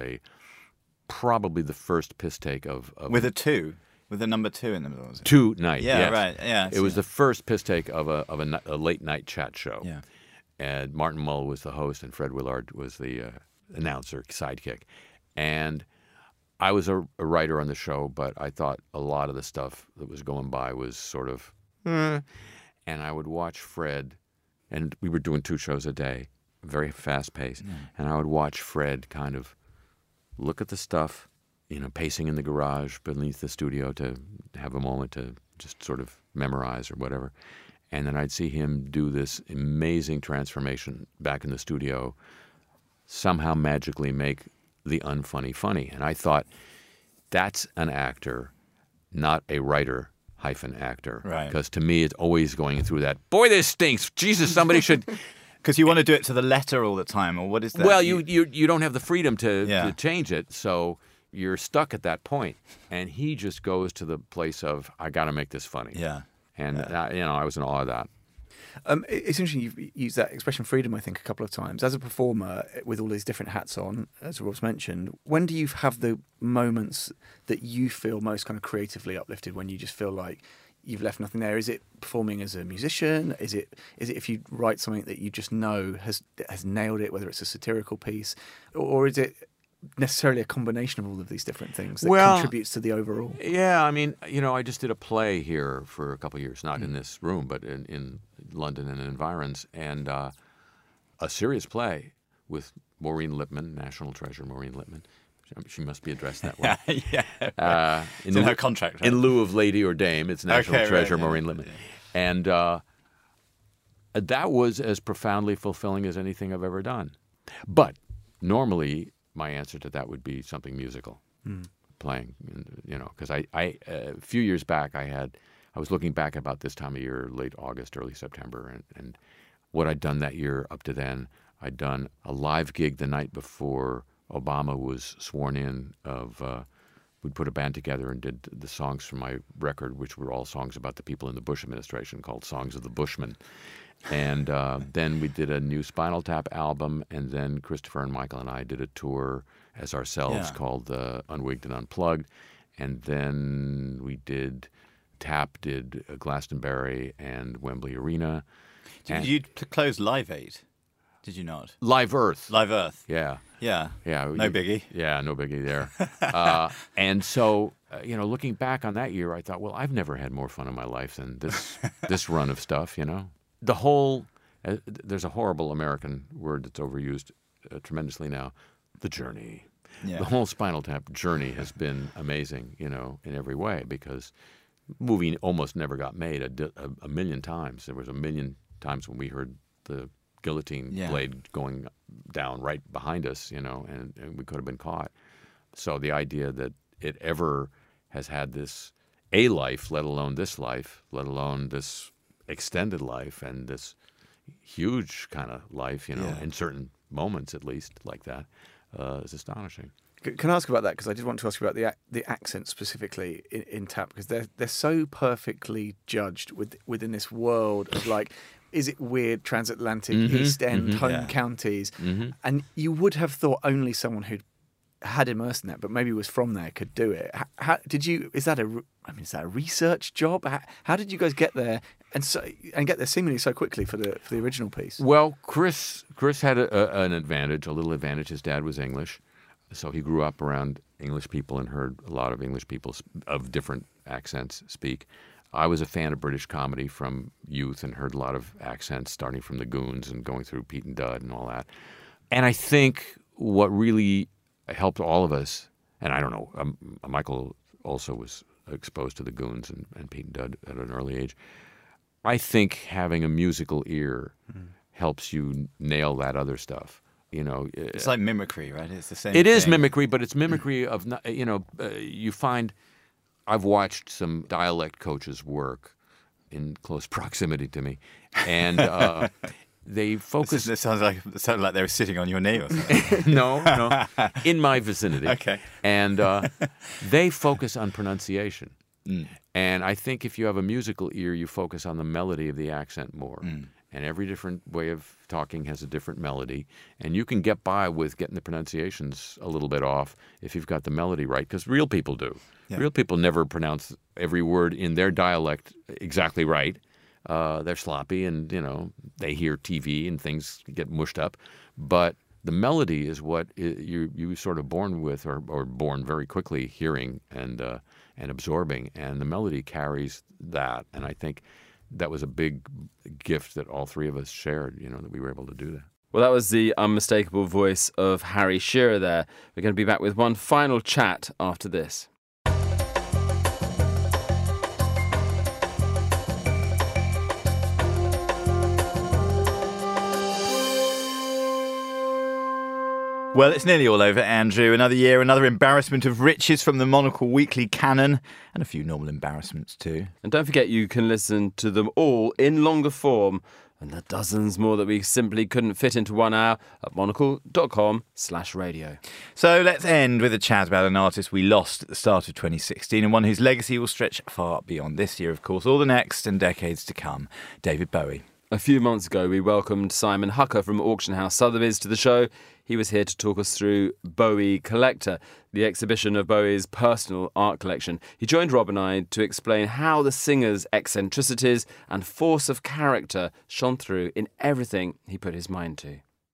Speaker 3: probably the first piss take of
Speaker 2: with a 2, with a number 2 in the middle. Was it?
Speaker 3: Two night,
Speaker 2: yeah,
Speaker 3: yes.
Speaker 2: Right, yeah.
Speaker 3: It was the first piss take of a late night chat show.
Speaker 2: Yeah,
Speaker 3: and Martin Mull was the host, and Fred Willard was the announcer sidekick. And I was a writer on the show, but I thought a lot of the stuff that was going by was sort of, and I would watch Fred, and we were doing 2 shows a day, very fast paced, and I would watch Fred kind of look at the stuff, pacing in the garage beneath the studio to have a moment to just sort of memorize or whatever. And then I'd see him do this amazing transformation back in the studio, somehow magically make the unfunny funny. And I thought, that's an actor, not a writer - actor.
Speaker 2: Right.
Speaker 3: Because to me, it's always going through that, boy, this stinks. Jesus, somebody should...
Speaker 2: Because you want to do it to the letter all the time, or what is that?
Speaker 3: Well, you don't have the freedom to change it, so you're stuck at that point. And he just goes to the place of, I got to make this funny.
Speaker 2: Yeah.
Speaker 3: And, I was in awe of that.
Speaker 11: It's interesting you've used that expression freedom, I think, a couple of times. As a performer, with all these different hats on, as Rob's mentioned, when do you have the moments that you feel most kind of creatively uplifted, when you just feel like you've left nothing there? Is it performing as a musician? Is it if you write something that you just know has nailed it, whether it's a satirical piece, or is it necessarily a combination of all of these different things that contributes to the overall?
Speaker 3: Yeah, I mean, I just did a play here for a couple of years, not in this room, but in London and environs, and a serious play with Maureen Lipman, national treasure Maureen Lipman. She must be addressed that way.
Speaker 2: Yeah. It's in her contract, right?
Speaker 3: In lieu of lady or dame, it's national treasure Maureen Lipman. And that was as profoundly fulfilling as anything I've ever done. But normally, my answer to that would be something musical, playing, because I a few years back, I was looking back about this time of year, late August, early September, and what I'd done that year up to then. I'd done a live gig the night before Obama was sworn in we'd put a band together and did the songs from my record, which were all songs about the people in the Bush administration, called Songs of the Bushmen. And then we did a new Spinal Tap album, and then Christopher and Michael and I did a tour as ourselves called Unwigged and Unplugged. And then we did, Tap did Glastonbury and Wembley Arena.
Speaker 2: Did you close Live 8? Did you not?
Speaker 3: Live Earth.
Speaker 2: Live Earth.
Speaker 3: Yeah.
Speaker 2: Yeah.
Speaker 3: Yeah.
Speaker 2: No biggie.
Speaker 3: Yeah, no biggie there. And so, looking back on that year, I thought, well, I've never had more fun in my life than this run of stuff, The whole, there's a horrible American word that's overused tremendously now, the journey. Yeah. The whole Spinal Tap journey has been amazing, in every way, because movie almost never got made a million times. There was a million times when we heard the guillotine blade going down right behind us, and we could have been caught. So the idea that it ever has had this life, let alone this life, let alone this extended life and this huge kind of life, in certain moments at least like that, is astonishing.
Speaker 11: Can I ask about that? Because I did want to ask you about the accent specifically in Tap, because they're so perfectly judged within this world of like, is it weird transatlantic East End home counties? And you would have thought only someone who'd had immersed in that, but maybe was from there, could do it. How did you? Is that a research job? How did you guys get there and get there seemingly so quickly for the original piece?
Speaker 3: Well, Chris had an advantage, a little advantage. His dad was English, so he grew up around English people and heard a lot of English people of different accents speak. I was a fan of British comedy from youth and heard a lot of accents, starting from the Goons and going through Pete and Dud and all that. And I think what really helped all of us And I don't know, Michael also was exposed to the Goons and Pete and Dud at an early age. I think having a musical ear helps you nail that other stuff.
Speaker 2: It's like mimicry, right? It's the same.
Speaker 3: It is
Speaker 2: thing.
Speaker 3: mimicry, but it's mimicry of you find. I've watched some dialect coaches work in close proximity to me, and they focus.
Speaker 2: It sounds like they were sitting on your knee or something.
Speaker 3: No, in my vicinity.
Speaker 2: Okay,
Speaker 3: and they focus on pronunciation, and I think if you have a musical ear, you focus on the melody of the accent more. And every different way of talking has a different melody. And you can get by with getting the pronunciations a little bit off if you've got the melody right, because real people do. Yeah. Real people never pronounce every word in their dialect exactly right. They're sloppy and, they hear TV and things get mushed up. But the melody is what you sort of born with or born very quickly hearing and absorbing. And the melody carries that. And I think that was a big gift that all three of us shared, that we were able to do that.
Speaker 1: Well, that was the unmistakable voice of Harry Shearer there. We're going to be back with one final chat after this.
Speaker 2: Well, it's nearly all over, Andrew. Another year, another embarrassment of riches from the Monocle Weekly canon, and a few normal embarrassments too.
Speaker 1: And don't forget, you can listen to them all in longer form, and the dozens more that we simply couldn't fit into 1 hour at monocle.com/radio.
Speaker 2: So let's end with a chat about an artist we lost at the start of 2016, and one whose legacy will stretch far beyond this year, of course, all the next and decades to come. David Bowie.
Speaker 1: A few months ago, we welcomed Simon Hucker from Auction House Sotheby's to the show. He was here to talk us through Bowie Collector, the exhibition of Bowie's personal art collection. He joined Rob and I to explain how the singer's eccentricities and force of character shone through in everything he put his mind to.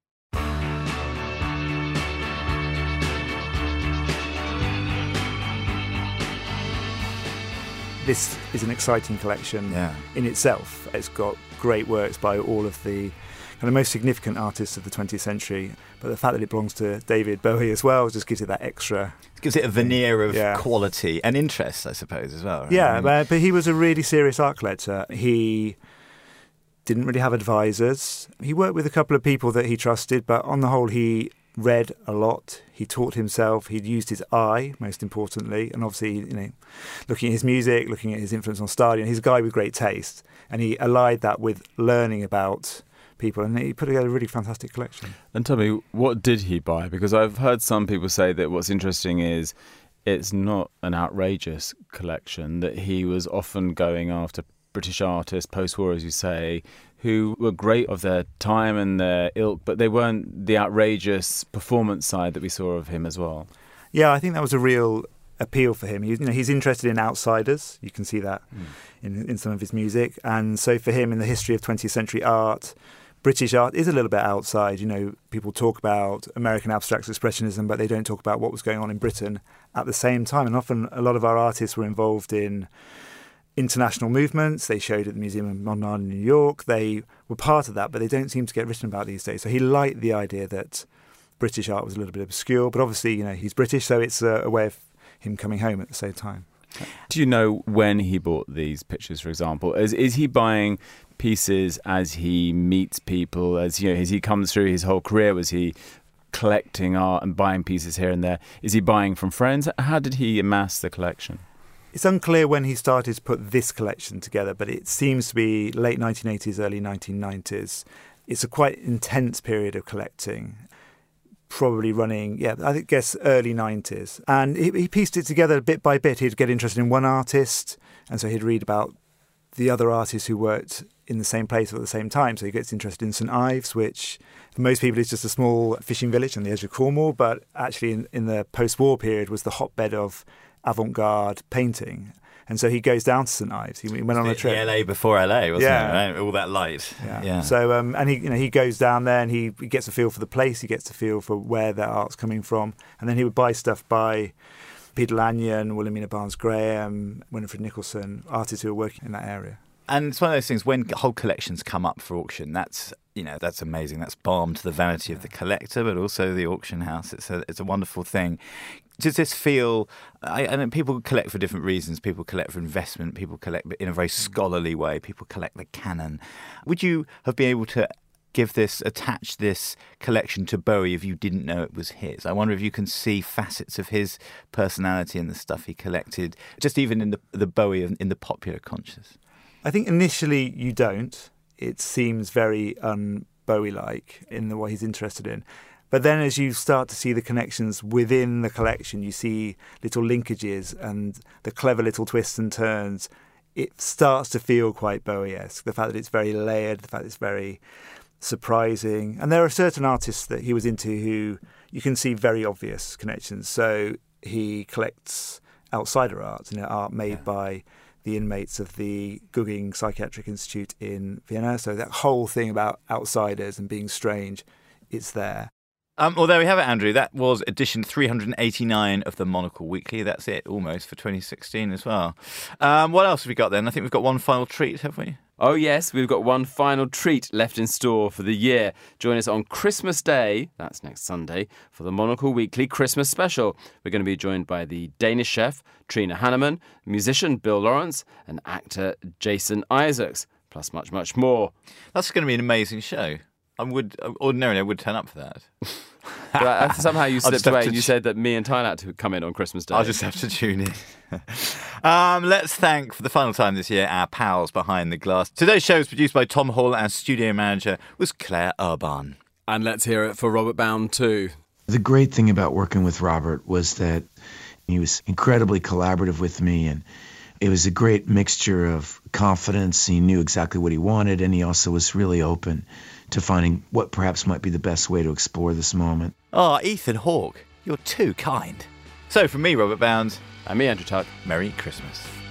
Speaker 5: This is an exciting collection in itself. It's got great works by all of the kind of most significant artists of the 20th century, but the fact that it belongs to David Bowie as well just gives it that extra...
Speaker 2: It gives it a veneer of quality and interest, I suppose, as well. Right?
Speaker 5: Yeah, but he was a really serious art collector. He didn't really have advisors. He worked with a couple of people that he trusted, but on the whole he read a lot. He taught himself. He'd used his eye, most importantly, and obviously, looking at his music, looking at his influence on style. He's a guy with great taste, and he allied that with learning about people, and he put together a really fantastic collection.
Speaker 14: And tell me, what did he buy? Because I've heard some people say that what's interesting is it's not an outrageous collection, that he was often going after British artists, post-war, as you say, who were great of their time and their ilk, but they weren't the outrageous performance side that we saw of him as well.
Speaker 5: Yeah, I think that was a real appeal for him. He's interested in outsiders. You can see that in some of his music. And so for him, in the history of 20th century art, British art is a little bit outside. People talk about American abstract expressionism, but they don't talk about what was going on in Britain at the same time. And often a lot of our artists were involved in international movements. They showed at the Museum of Modern Art in New York. They were part of that, but they don't seem to get written about these days. So he liked the idea that British art was a little bit obscure, but obviously, he's British, so it's a way of him coming home at the same time.
Speaker 14: Do you know when he bought these pictures, for example? Is he buying pieces as he meets people, as he comes through his whole career? Was he collecting art and buying pieces here and there? Is he buying from friends? How did he amass the collection?
Speaker 5: It's unclear when he started to put this collection together, but it seems to be late 1980s, early 1990s. It's a quite intense period of collecting, probably running, I guess early 90s. And he pieced it together bit by bit. He'd get interested in one artist, and so he'd read about the other artists who worked in the same place at the same time. So he gets interested in St Ives, which for most people is just a small fishing village on the edge of Cornwall, but actually in the post-war period was the hotbed of avant-garde painting. And so he goes down to St Ives. He went on a trip.
Speaker 2: The LA before LA, wasn't it? Right? All that light.
Speaker 5: Yeah. So and he goes down there and he gets a feel for the place. He gets a feel for where their art's coming from. And then he would buy stuff by Peter Lanyon, Wilhelmina Barnes Graham, Winifred Nicholson, artists who were working in that area.
Speaker 2: And it's one of those things, when whole collections come up for auction, that's amazing. That's balm to the vanity of the collector, but also the auction house. It's a wonderful thing. Does this feel... I know people collect for different reasons. People collect for investment. People collect in a very scholarly way. People collect the canon. Would you have been able to attach this collection to Bowie if you didn't know it was his? I wonder if you can see facets of his personality in the stuff he collected, just even in the Bowie in the popular conscious.
Speaker 5: I think initially you don't. It seems very un-Bowie-like in the what he's interested in. But then as you start to see the connections within the collection, you see little linkages and the clever little twists and turns. It starts to feel quite Bowie-esque. The fact that it's very layered, the fact that it's very surprising. And there are certain artists that he was into who you can see very obvious connections. So he collects outsider art, art made by the inmates of the Guggenheim Psychiatric Institute in Vienna. So that whole thing about outsiders and being strange, it's there.
Speaker 2: Well, there we have it, Andrew. That was edition 389 of the Monocle Weekly. That's it, almost, for 2016 as well. What else have we got then? I think we've got one final treat, have we?
Speaker 1: Oh, yes, we've got one final treat left in store for the year. Join us on Christmas Day, that's next Sunday, for the Monocle Weekly Christmas Special. We're going to be joined by the Danish chef, Trina Hanneman, musician Bill Lawrence, and actor Jason Isaacs, plus much, much more.
Speaker 2: That's going to be an amazing show. Ordinarily, I would turn up for that.
Speaker 1: But somehow you slipped away and you said that me and Tyler had to come in on Christmas Day.
Speaker 2: I'll just have to tune in. Let's thank, for the final time this year, our pals behind the glass. Today's show was produced by Tom Hall and studio manager was Claire Urban.
Speaker 1: And let's hear it for Robert Bound too.
Speaker 6: The great thing about working with Robert was that he was incredibly collaborative with me, and it was a great mixture of confidence. He knew exactly what he wanted, and he also was really open to finding what perhaps might be the best way to explore this moment.
Speaker 2: Oh, Ethan Hawke, you're too kind. So from me, Robert Bound.
Speaker 1: And me, Andrew Tuck.
Speaker 2: Merry Christmas.